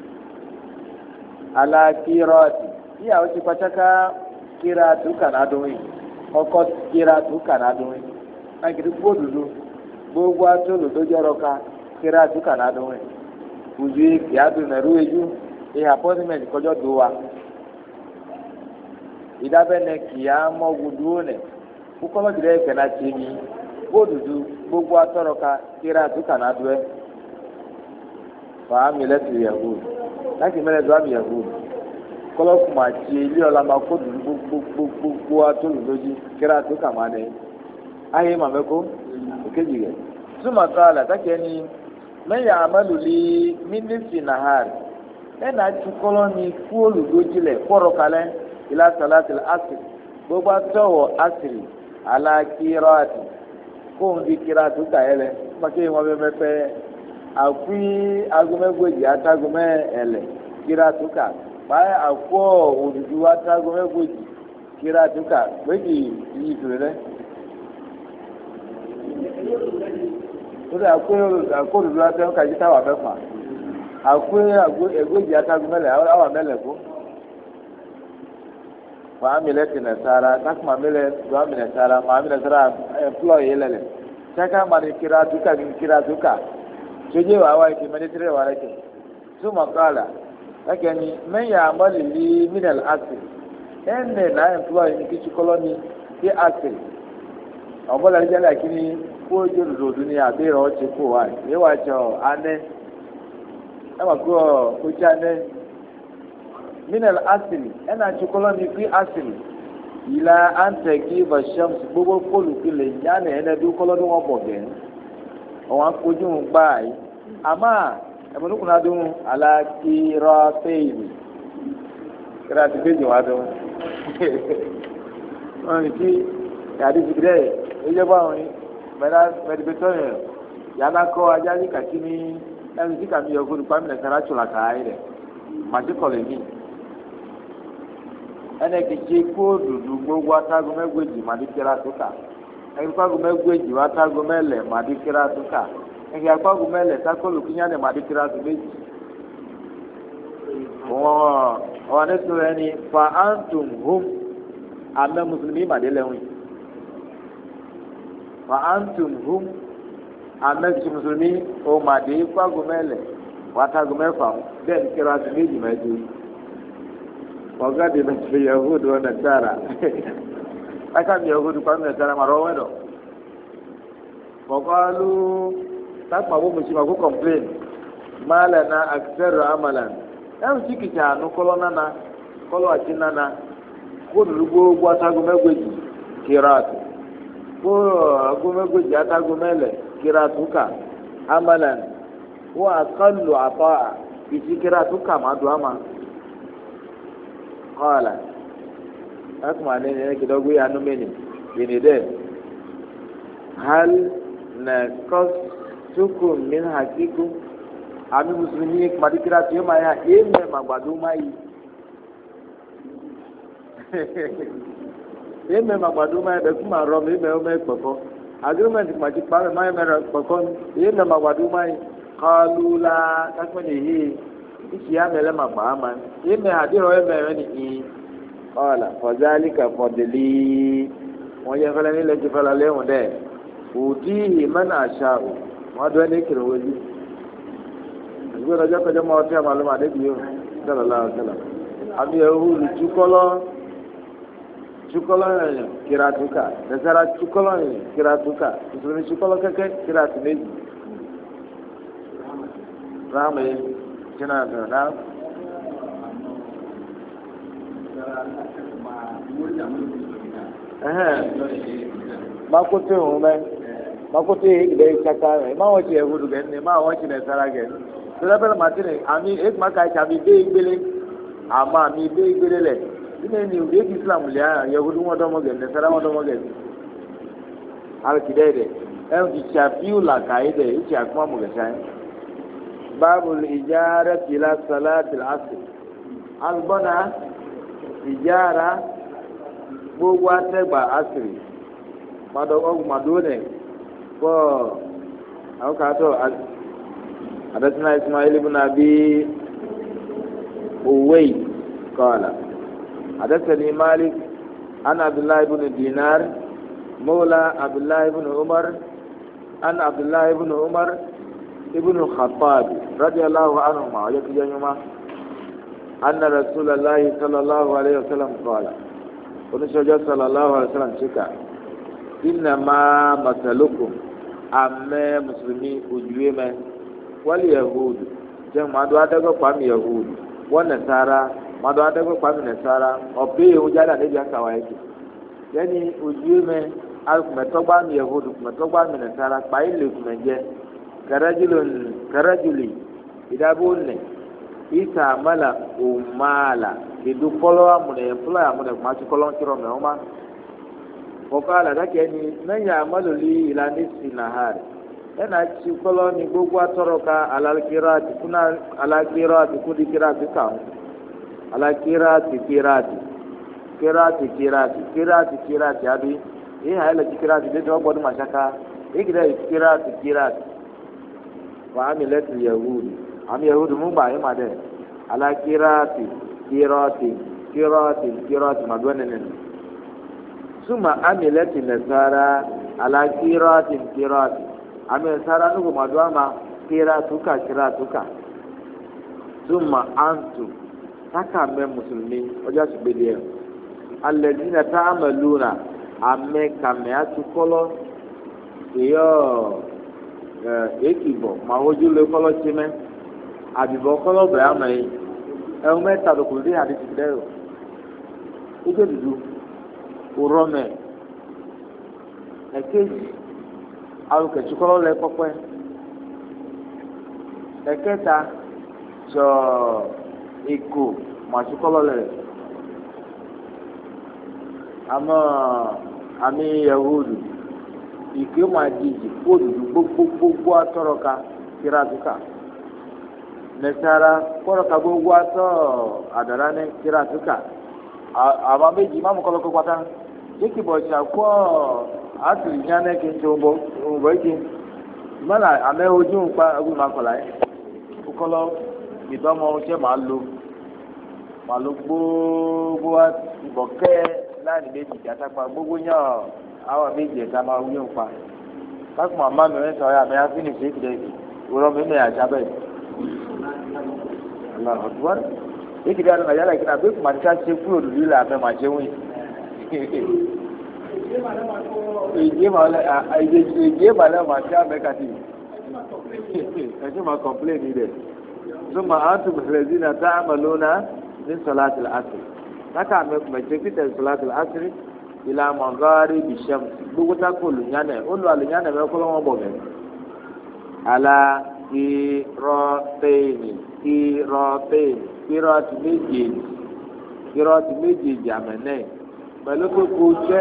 alákìrọ̀tì ìyàwó ti pàtàkì kíra tó kànádùn yìí ọkọ kíra tó kànádùn yìí àkìrí kóòtù tó gbogbo ató lùdójì ọ̀rọ̀ ká kíra tó kànádùn yìí kùjú kìádùn ẹ̀rú ejú ìhà apọ́tímẹ̀ntì kọjọ́ tó wa ìdábẹ́nẹ kìá mọ́gùdú nẹ̀ kókọ́lọ́gìdẹ́ kẹ́nà tí mi. Bóòdùdù gbogbo atọ́rọ̀ ka kíra àtúkà náà dúẹ́ fàámi lẹ́tù yahood láti mẹ́lẹ̀ dùn àmì yahood kọ́lọ́kù máa ti ilé ọ̀la máa kó dùdú gbogbo atọ́rọ̀ lójú kíra àtúkà máa nẹ̀ ayé màmẹ́kọ́ òkèjì rẹ̀ súnmọ́ tó àlà tákì ẹni mẹ́yà àmàlùlí mínísì nàhàr ẹ̀nà àti kọ́lọ́ ni fúòlù lójú lẹ̀ kọ́rọ̀ kalẹ̀ ìlà sàlátì àsìrì gbogbo atọ́wọ̀ àsìrì alákìrọ̀àtì kóun di kira tó ta yẹ lẹ pàṣẹ wọn bẹ mẹpẹ akui agomegbeji atagome ele kira tuka báyà àkó òdùdú atagomegbeji kira tuka méjì yìí tòlẹ dẹ torí àkó àkó òdùdú atagomegbeji táwà mẹ́fà àkó egbeji atagomele àwà mẹ́lẹ̀ kó fàámi lẹsìn nẹsàrà takuma mẹlẹ fàámi nẹsàrà fàámi nẹsàrà ẹnflọ yìí lẹlẹ sẹka mani kira tuka ní kira tuka. Sojé wa wa ike mẹdẹtẹrẹ wa lẹkẹ súnmọ kọlà lẹkẹ ni mẹyà amọlìlí mineral acid ẹnẹ náà employ ní kìtì kọlọni sí acid ọbọlá ìjẹlẹ kìíní kó jòdòdò ní abẹ́rẹ́ ọ̀chẹ́ kó wa yẹ wà jọ anẹ ẹ wà kó ọ kótsá anẹ mineral acid ẹnà tsi kọlọni sí acid ìlà antẹkì bàṣẹms gbogbo kólùkì lè nyánà ẹnẹdú kọlọdún wọn bọ gẹ wọn akójú ń gbà yìí àmà ẹmọdúnkùn náà dún alákìrọpéyìí kíláàsì péjì wà dún wọn ní kí yàrá ìdílé ẹjẹ bá wọn mẹta mẹtìbẹtọ yẹn yàrá kọ ajá ní kàkí ní ẹni tí kàmi yọkùn nípa mi nàkàrà tsọlá kàáyé rẹ màtí kọlẹ mí ẹnẹ kìkì kó dùdú gbogbo atagun mẹgbẹjì màdí kíra tó kà ẹni kpagu mẹgbẹjì wà tagu mẹlẹ màdí kíra tó kà ẹni akpagu mẹlẹ takọlù kínyànẹ màdí kíra tó méjì wọn wọn ní sọrọ ẹni fa antum hum amẹ mùsùlùmí màdí lẹwìn fa antum hum amẹ mùsùlùmí o màdí kpagu mẹlẹ wà tagu mẹfà bẹẹ ní kíra tó méjì mẹjọ ọgá dèbè tó yahudu wọn nàtàrà aka mi yahudu kwa mi nàtàrà mà rọwẹ dọ kọkọlu takpa bó mùsùlùmí àkó complain màlẹ na akitẹrù amalan ẹnu tí kìtì àánú kọlọ nana kọlọ àti nana kó dùdú gbogbo atagomẹgbẹjì kíràtù kó agomẹgbẹjì atagomẹlẹ kíràtù ká amalan wọn àkàlù àtọ ìtì kíràtù ká má dùn àmà kọ́ọ̀là akuma ne ne kidogo ya no meni yini de hal na kostukum min hakiku ami muslimi madikira te ma ya eme magbadu mai eme magbadu mai de kuma ro mi me o me poko agreement ma ti pa mai me ro poko eme magbadu mai qalula takoni hi isi ya mele magba ma eme hadiro eme ni ọ̀la fọ̀zálíkà fọ̀dìlì wọ́n yẹ fẹlẹ́ nílẹ̀ tí fẹlẹ́ léwọ̀n dẹ̀ òdì ìmọ̀nà àṣà ò wọ́n dún ẹni kiri wọ́n yìí àgbẹ̀ ọjọ́ kọjá máa ọtí àmàlùmọ́ àdébí yóò sọ̀rọ̀ láwọn sọ̀rọ̀ àmì ẹ̀húrù tukọ́lọ́ tukọ́lọ́ yẹn kiratuka nasara tukọ́lọ́ yẹn kiratuka ìṣòro tukọ́lọ́ kẹ́kẹ́ kiratu méjì ráàmù yẹn jìnnà àtọ̀ náà. makote ohun mẹ makote ilẹ̀ ìtsaka rẹ má wọ́n ti ẹ̀húdù gẹ̀ ní má wọ́n ti nẹ̀sára gẹ̀ ní sọlẹ́bẹ̀rẹ̀ màtínì àmì èkó má ka ẹ̀ka àmì bẹ́ẹ̀ gbélé àmọ́ àmì bẹ́ẹ̀ gbélé lẹ̀ nínú ẹni ìwé kí islam lè hàn yẹ̀húdù wọn dọ́mọ gẹ̀ nẹ̀sára wọn dọ́mọ gẹ̀ alùpùpù dẹ̀ ẹ̀ ń fi ṣàfihàn làkàyè dẹ̀ ìtì àkúmọ̀ mọ̀gẹ̀sán báàbù ìjára tìlá sọlá tìlá àṣẹ alùbọ́nà ìjára gbogbo atẹgba asiri madọ ọgùn madọnẹ kọ àwọn kàtọ adasina ismail ibn abi owei kọla adasani malik an abdullahi ibn dinar mawla abdullahi ibn umar an abdullahi ibn umar ibn khattab radiyallahu anhu ma ọjọ kìí jẹ nyuma anna rasulallah sallallahu alayhi wa sallam kọla. oníṣẹ́jọ́ sallallahu alaihi wasallam ṣíkà iná máa masalukum amẹ́ mùsùlùmí ojúwe mẹ́ wálé yahudu jẹ́ màdó adágọ́ pàmì yahudu wọ́n nẹ̀sára màdó adágọ́ pàmì nẹ̀sára ọ̀pẹ́ yẹn ojú àdá níbi àkàwá ẹ̀kẹ́ yẹ́nì ojúwe mẹ́ alùpùpẹ̀tọ́gbà mi yahudu pùpẹ̀tọ́gbà mi nẹ̀sára kpáyé lè kùmẹ̀ jẹ́ kẹrẹ́jùlì ìdábò nẹ̀ ìsà àmàlà òmàlà ìdú kọ́lọ́ àmúnẹ̀ ẹ̀fúlọ̀ àmúnẹ̀ kùmà tí kọ́lọ́ ń tìrọ̀ mẹ́ ọmọ kọ́kọ́ àlàdákẹ́ ni mẹ́yìn àmàlòlì ìlànà ìsìn nàhàrì ẹnna tsi kọlọ ni gbogbo atọrọ ka alakirati kuna alakirati kudi kirati kan alakirati kirati kirati kirati kirati kirati abi eyi ha yẹlẹ tsi kirati de tọ gbọdọ masaka eyi kìlẹ kirati kirati wa ami lẹ ti yahudu ami yahudu mu gba yi ma dẹ alakirati kirati kirati kirati ma do nene suma ami lẹ ti nasara alakirati kirati. Ame sara nugu madua ma kira tuka kira tuka summa antu taka me muslimi oja subede alladina ta'maluna ame kame atukolo iyo eh ekibo ma woju le kolo chime abibo kolo be amai e o meta do kuli hadisi de ije dudu urome ekeji alu kẹtsukọlọ lẹ kpọkpẹ ẹkẹta tsọ iko matsukọlọ lẹ amọ ami yahudu ike ma didi kóòdù gbogbogbò atọrọ ka kira tuka nẹsara kọrọ ka gbogbo atọ adara ní kira tuka àbá méjì má mú kọlọ kó pátá yékì bọ̀ tsà kọ́ ati nyane ke tso bo bo ike mana ame ojú nkpa ewu ma kọla yi kọlọ ìdọmọ tse ma lo ma lo gbogbo wa bọkẹ láàrin méjì àtàkpà gbogbo nyà awa méjì ẹta ma wúnyẹ nkpa kakọ ma ma mi ẹ sọ ya mẹ afi ni se kiri wúrọ mi mẹ àtsá bẹ ọtún ekele alo na yàrá yìí na bẹ kuma tsa tse kúrò lulu la mẹ ma tse wí ìdí ma lẹ ìdí ma lẹ ma tẹ abẹ kati ẹsẹ ma complain ni dẹ sọma àtú mẹlẹsì náà tá a ma lóna ní sọláàtì àṣírí lákà mẹ mẹtsẹ pété sọláàtì àṣírí ìlà mọgàrí bìsẹm gbogbo tá kó lùnyánẹ ó lù àlùnyánẹ mẹ kọlọ wọn bọ mẹ àlà kìrọtẹẹnì kìrọtẹẹnì kìrọtì méjèèjì kìrọtì méjèèjì àmẹnẹ mẹlẹ tó kú jẹ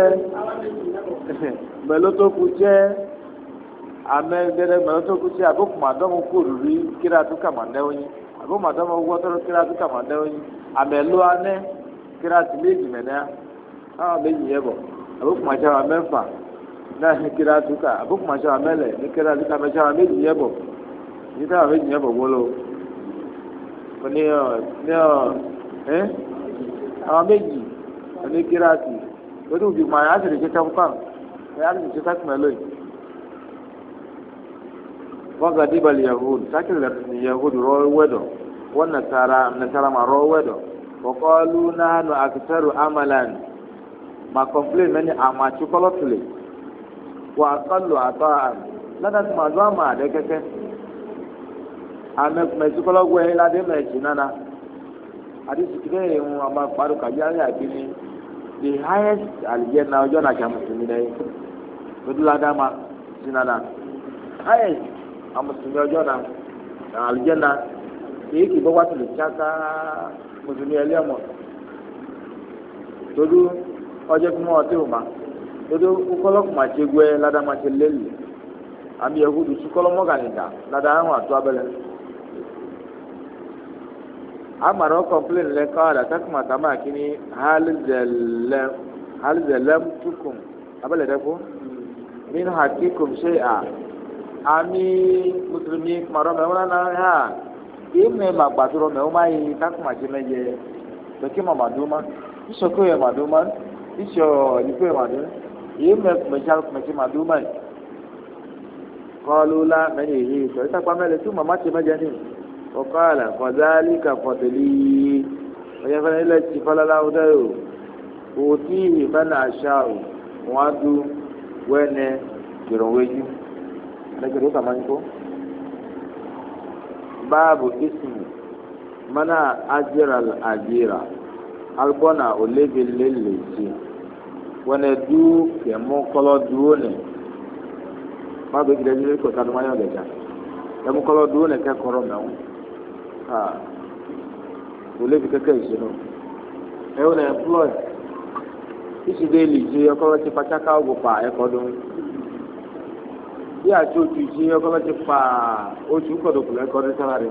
mẹlẹ tó kú jẹ amẹ gẹdẹ mẹlẹ tó kú jẹ àbúkù màdọmọ kóòdù rí kíra tó kà mà nẹwọn yín àbúkù màdọmọ wọtọrọ kíra tó kà mà nẹwọn yín amẹlú anẹ kíra tó méjì mẹnẹ àwọn méjì yẹ bọ àbúkù màtsàwà mẹfà náà kíra tó kà àbúkù màtsàwà mẹlẹ ní kíra tó kà mẹtsàwà méjì yẹ bọ ní sáwà méjì yẹ bọ wọlọ ní ọ ní ọ ẹ àwọn méjì ní kíláàsì lórí òbí mọ àyà àṣírí kíkẹ́ fún àyà àṣírí kíkẹ́ fún ẹ lóyè. wọ́n gà dìbò lè yahood sákìlì lè yahood rọ wẹ́dọ̀ wọ́n nasara nasara ma rọ wẹ́dọ̀ wọ́kọ́ lu náà nù àkìtẹ́rù amalan ma kọ̀m̀plé mẹ́ni àmàtí kọ́lọ́tìlẹ̀ wọ́n àkọlù àtọ́ àn lọ́dọ̀ tí ma dọ́ àmà àdé kẹ́kẹ́ àmẹ́kùmẹ̀tì kọ́lọ́gbọ̀ yẹn ládé mẹ́tì nánà àdìsí kíkẹ́ yẹn ń àmà pàrọ̀ kàjá yà bí ní. The highest aljanna ọjọ́ náà kí a mùsùlùmí dẹ́ lọ́dúnládàmà sinada highest a mùsùlùmí ọjọ́ náà aljanna èyí kì í bọ́ wá tó lè tsaka mùsùlùmí ẹlẹ́ ọmọ todu ọjọ́ fún wọn ọtí òma todu kọ́lọ́kùnmá tse gbẹ ládàmà tse lẹ́lì àmì yahudu sukọ́lọ́mọ́gànìdà ládàmà àtọ́ abẹ́lẹ́. amara complain le kawada takuma kama kini hal zallam hal zallam tukum abale dako min hakikum shay'a ami muslimi maro me wala na ha ime magbaduro me uma yi takuma jimeje to ki mama duma iso ko ye maduma iso ni ko ye maduma ime me jal ko me maduma qalu la mani hi to ta kwa mele tu mama jimeje ni وقال فذلك فضلي ويفعل إلى الشفال الله دايو أوتيه من أشاء وعدو وين جرويجي لكن هو كمان يقول باب اسم منا أجر الأجير البنا أوليك الليلي وندو يمو كلا دونه ما بيجي لجيل كتاد ما يوجد يمو كلا دونه ككرم يوم ah wòle fi kẹkẹ ìṣúná ẹwọ náà employ ìṣúdé lè ṣe ọkọ ti pàṣẹká ọgbọpá ẹkọ dún bí àti ojú ìṣe ọkọlọ́tì pa ojú kọ̀dọ̀kùlẹ̀ ẹ̀kọ́ ní sálárì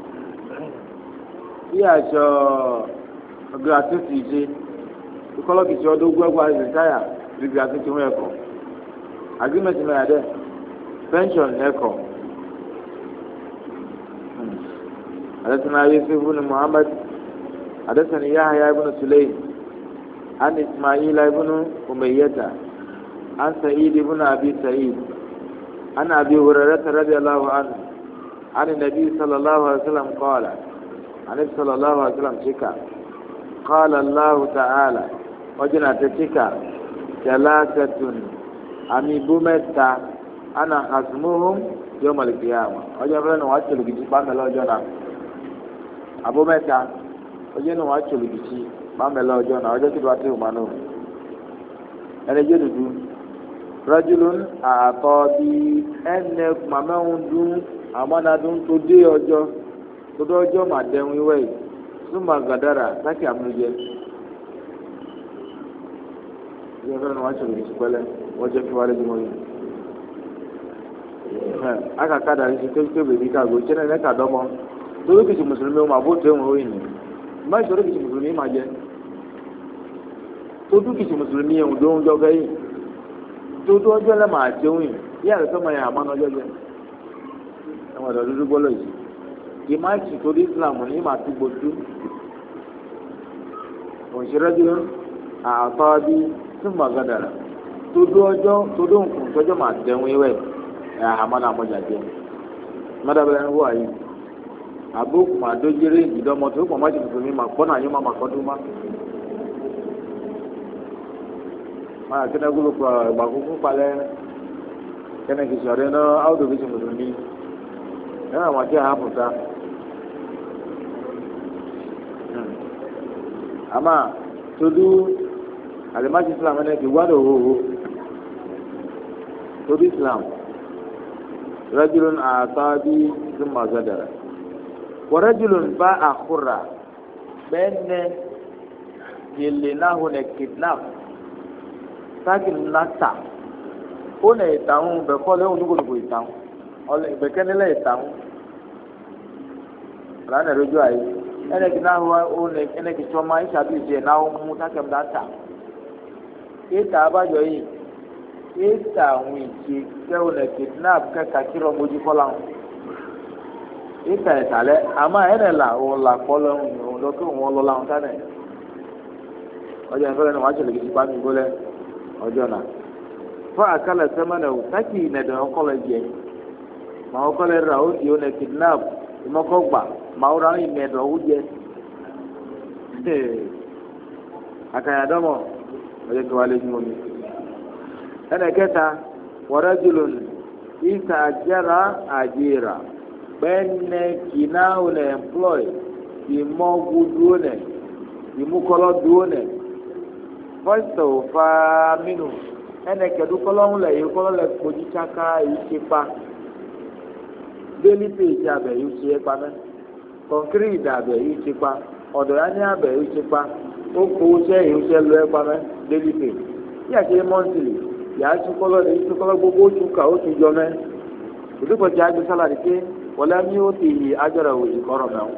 bí àṣọ gratuity ìṣe ọkọlọ́tì ìṣe ọdún gbẹ́gbẹ́ àìsítáyà bí gratuity wọn ẹ̀kọ́ agreement náà yàdẹ pension ẹ̀kọ́ adesina yusuf ibn muhammad adesina yahya ibn sulaym an ismaila ibn umayyata an sa'id ibn abi sa'id عن أبي هريرة رضي الله عنه عن النبي صلى الله عليه وسلم قال عن النبي صلى الله عليه وسلم شكا قال الله تعالى وجنا تشكا ثلاثة أمي بومتا أنا خصمهم يوم القيامة وجنا فلان واتشل بيجي بام الله جنا أبو متا وجنا واتشل بيجي بام الله جنا وجنا كده واتشل مانو أنا جدو rajulun àtọ́bí ẹnẹ màmáhùn dún àmọ́nadún tó dé ọjọ́ tó dé ọjọ́ màdẹ́hùn ìwẹ̀ yìí súnmọ́ gàdára sákì àmúlùjẹ. ìyẹn fẹ́ràn wá ṣòro ìṣúpẹ́lẹ́ wọ́n jẹ́ kí wálé bí wọ́n yìí. akàkà dàrí sí kéwké bèbí káàgó tí ẹnẹ ká dọ́mọ lórí kìsì mùsùlùmí wọn àbó tó ẹ̀wọ̀n òyìn ní má ìṣòro kìsì mùsùlùmí má jẹ tó dún kìsì mùsùlùmí ẹ̀wọ̀n tó ń jọ fẹ́ yìí. Todo ọjọ́ lẹ́ máa jẹun yìí bí àrẹ sọ́mọ yẹn àmọ́ ọjọ́ jẹ ẹ̀wọ̀n ọ̀dọ̀ dúdú gbọ́lọ̀ yìí kì máa tì torí islam ní màá ti gbòdú òṣèré dúró àtọ́ bí túmọ̀ gàdàrà todo ọjọ́ todo nǹkan tọ́jọ́ máa jẹun ìwẹ̀ ẹ̀ àmọ́ náà mọ́jà jẹ mọ́dàbẹ̀rẹ̀ ń wọ̀ ayé àbókù máa dójúrè ìdọ́mọ tó pọ̀ májì tuntun mi máa kọ́ náà yóò máa máa kọ́ tó má. máa kí náà gbólógbó ìgbà kúkú palẹ̀ kẹ́nẹ́ kì í sọ̀rọ̀ iná áwùdó bí ti mùsùlùmí ẹ̀ àwọn àti àhàpùtà. àmà todo àlèmáṣí islam ẹ̀ kì í wádò hóhó todo islam rajulun àtàbí zuma zadara wa rajulun bá àkúrà bẹ́ẹ̀ ní yèlè náà hùn ẹ̀ kidnap sáàkì nàta ó nà ìtàwọn bẹ̀kọ́ lẹ́hùn nígbòdògbò ìtàwọn ọlẹ ìbẹ̀kẹ́ nílẹ̀ ìtàwọn lánàá lójú àyè ẹnẹkì náà wá ó nà ẹnẹkì tí wọn máa ń ṣàbí ìṣe náà ó mú sáàkì nàta ètà abájọ yìí ètà àwọn ìṣe kẹ́hùn nà kidnap kẹ́kà kírọ̀ mojú kọ́ làwọn ètà ìtàlẹ̀ àmọ́ ẹnẹ là òun là kọ́ lọ́hùn òun lọ́kẹ́ òun lọ́ làwọn tánẹ̀ ọjọ́ ìfẹ́lẹ́ ni wọ́n á ṣẹlẹ̀ kìí pa mí gbólẹ̀ ọjọ́ náà fún àkàlẹ̀ sẹ́mẹ́nà ò sákì ìnẹ̀dẹ̀ ọkọlẹ̀ jẹ mà ọkọlẹ̀ rà ó di ọ̀nà kidnap ìmọ̀kọ́ gbà mà ó ra ìnẹ̀dẹ̀ ọ̀hún jẹ àkànyàdọ́mọ̀ ọjọ́ kí wàá lé ní omi. ẹnì kẹta wọ́rẹ́ jùlọ ìta àjẹrà àjẹrà bẹ́ẹ̀ni kìnnà ọ̀nà employ ìmọ̀gù dúró nẹ̀ ìmúkọ́lọ́ dúró nẹ̀ fọ́sítọ̀ fa mínú ẹnì kẹ̀dú kọ́lọ́hún lẹ̀ yìí kọ́lọ́ lẹ̀ kpojú tsaka yìí ṣe pa daily page abẹ yìí ṣe é pa mẹ́ concrete abẹ yìí ṣe pa ọ̀dọ̀ yá ní abẹ yìí ṣe pa ó kówó sẹ́ yìí ṣe lọ ẹ́ pa mẹ́ daily page yíyà ṣe mọ́ntìlì yà á tún kọ́lọ́ lẹ̀ yìí tún kọ́lọ́ gbogbo oṣù ká oṣù jọ mẹ́ òdìbò tí a gbé sálàdì ké wọlé mi ó ti yí ajọ́rọ̀ wò ìkọ́rọ̀ mẹ́wọ́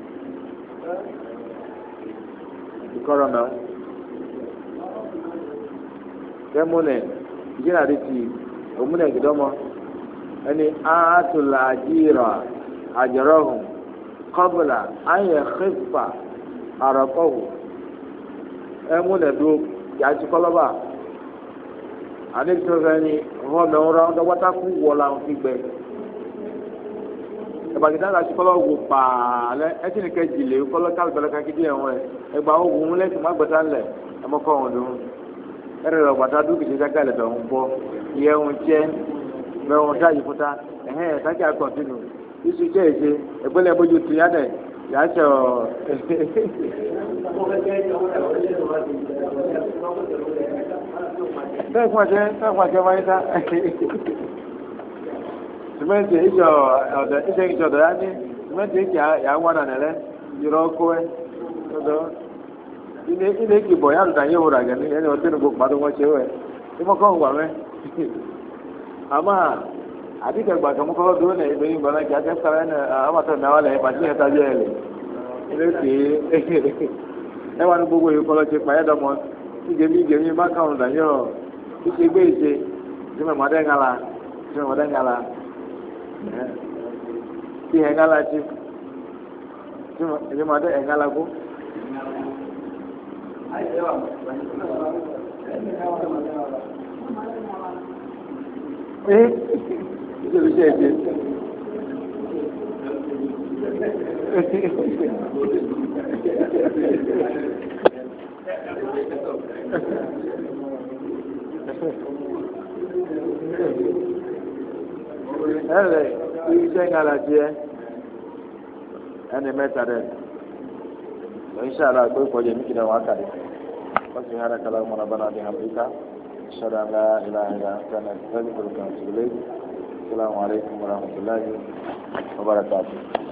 ìkọ́rọ̀ mẹ́wọ́ kẹmúnẹ ìjìnlẹ̀ ti òmùnẹ̀ gidọ́mọ ẹni àtúlà àjìrà àjọrọ̀hùn kọ́bùlà ayẹ̀ xìfà àròkọ́hù ẹmúnẹ̀ dó yàtí kọ́lọ́bà àníbitọ́fẹ́ ni ọ̀họ́mẹ̀ ńlá ọ̀dọ́gbọ́tà kú wọ̀ọ́lá ń fi gbẹ ẹ̀bàgídá la ti kọ́lọ́ wò pàà lẹ ẹtì ní kẹ́jì lè kọ́lọ́ kálíbẹ̀lẹ́ kakídí ẹ̀wọ̀n ẹ̀ ẹgbà ọ̀hún lẹ́sìn má gbẹ̀tà ńlẹ̀ ẹ̀mọ́kọ́ ọ̀hún dùn ẹrẹ rẹ gbàtà dúkìtì sẹkẹ lẹ bẹ ń bọ yẹ ń jẹ bẹ ń dá yìí fúta ẹhẹn sákì àkọsínú isu jẹ èsè ẹgbẹlẹ bójú tu yá dẹ yà á sẹ ọ. bẹ́ẹ̀ fún ọjọ́ bẹ́ẹ̀ fún ọjọ́ wáyé sá sìmẹ́ntì ìjọ ọ̀dọ̀ ìṣe ìjọ ọ̀dọ̀ yá ní sìmẹ́ntì ìjọ yà á wọ́n nànà rẹ yọrọ kó ẹ ọ̀dọ̀. ilé ilé ìgbìbọ̀ yà lùdà yẹ wòrà gẹ̀ ní ẹni ọtí ní gbogbo àdó wọn ṣe wẹ̀ ẹ mọ́ kọ́ ń wà mẹ́ àmà adi kagba kamu kɔ do ne ebe yi gbɔna kí akɛ sara ne amatɔ mɛ wala yɛ pati yɛ ta bi yɛ lɛ ɛlɛ tee ɛwà ní gbogbo yìí kɔlɔ tsi kpa yɛ dɔmɔ ìgbèmí ìgbèmí bá kàn dà yɔ ìṣe gbé ìṣe tí mɛ mɔdɛ ŋa la tí mɛ mɔdɛ ŋa la ɛ tí hɛ ŋa la tsi tí mɛ mɔdɛ ɛ ŋa la kó. ee ìṣe ìṣe ìṣe. Ẹlẹ iṣẹ́ ń ala jẹ ẹni mẹ́ta dẹ insha Allah pé kọjá mi kìlọ̀ wọn kàdé wọ́n sì hàrà kàlà wọn abáná bí hàmdíkà ṣọlá ńlá ilá ìlà kánà ẹni kúrò kan sílẹ̀ sílámù alaykum wa rahmatulahi wa barakatuh.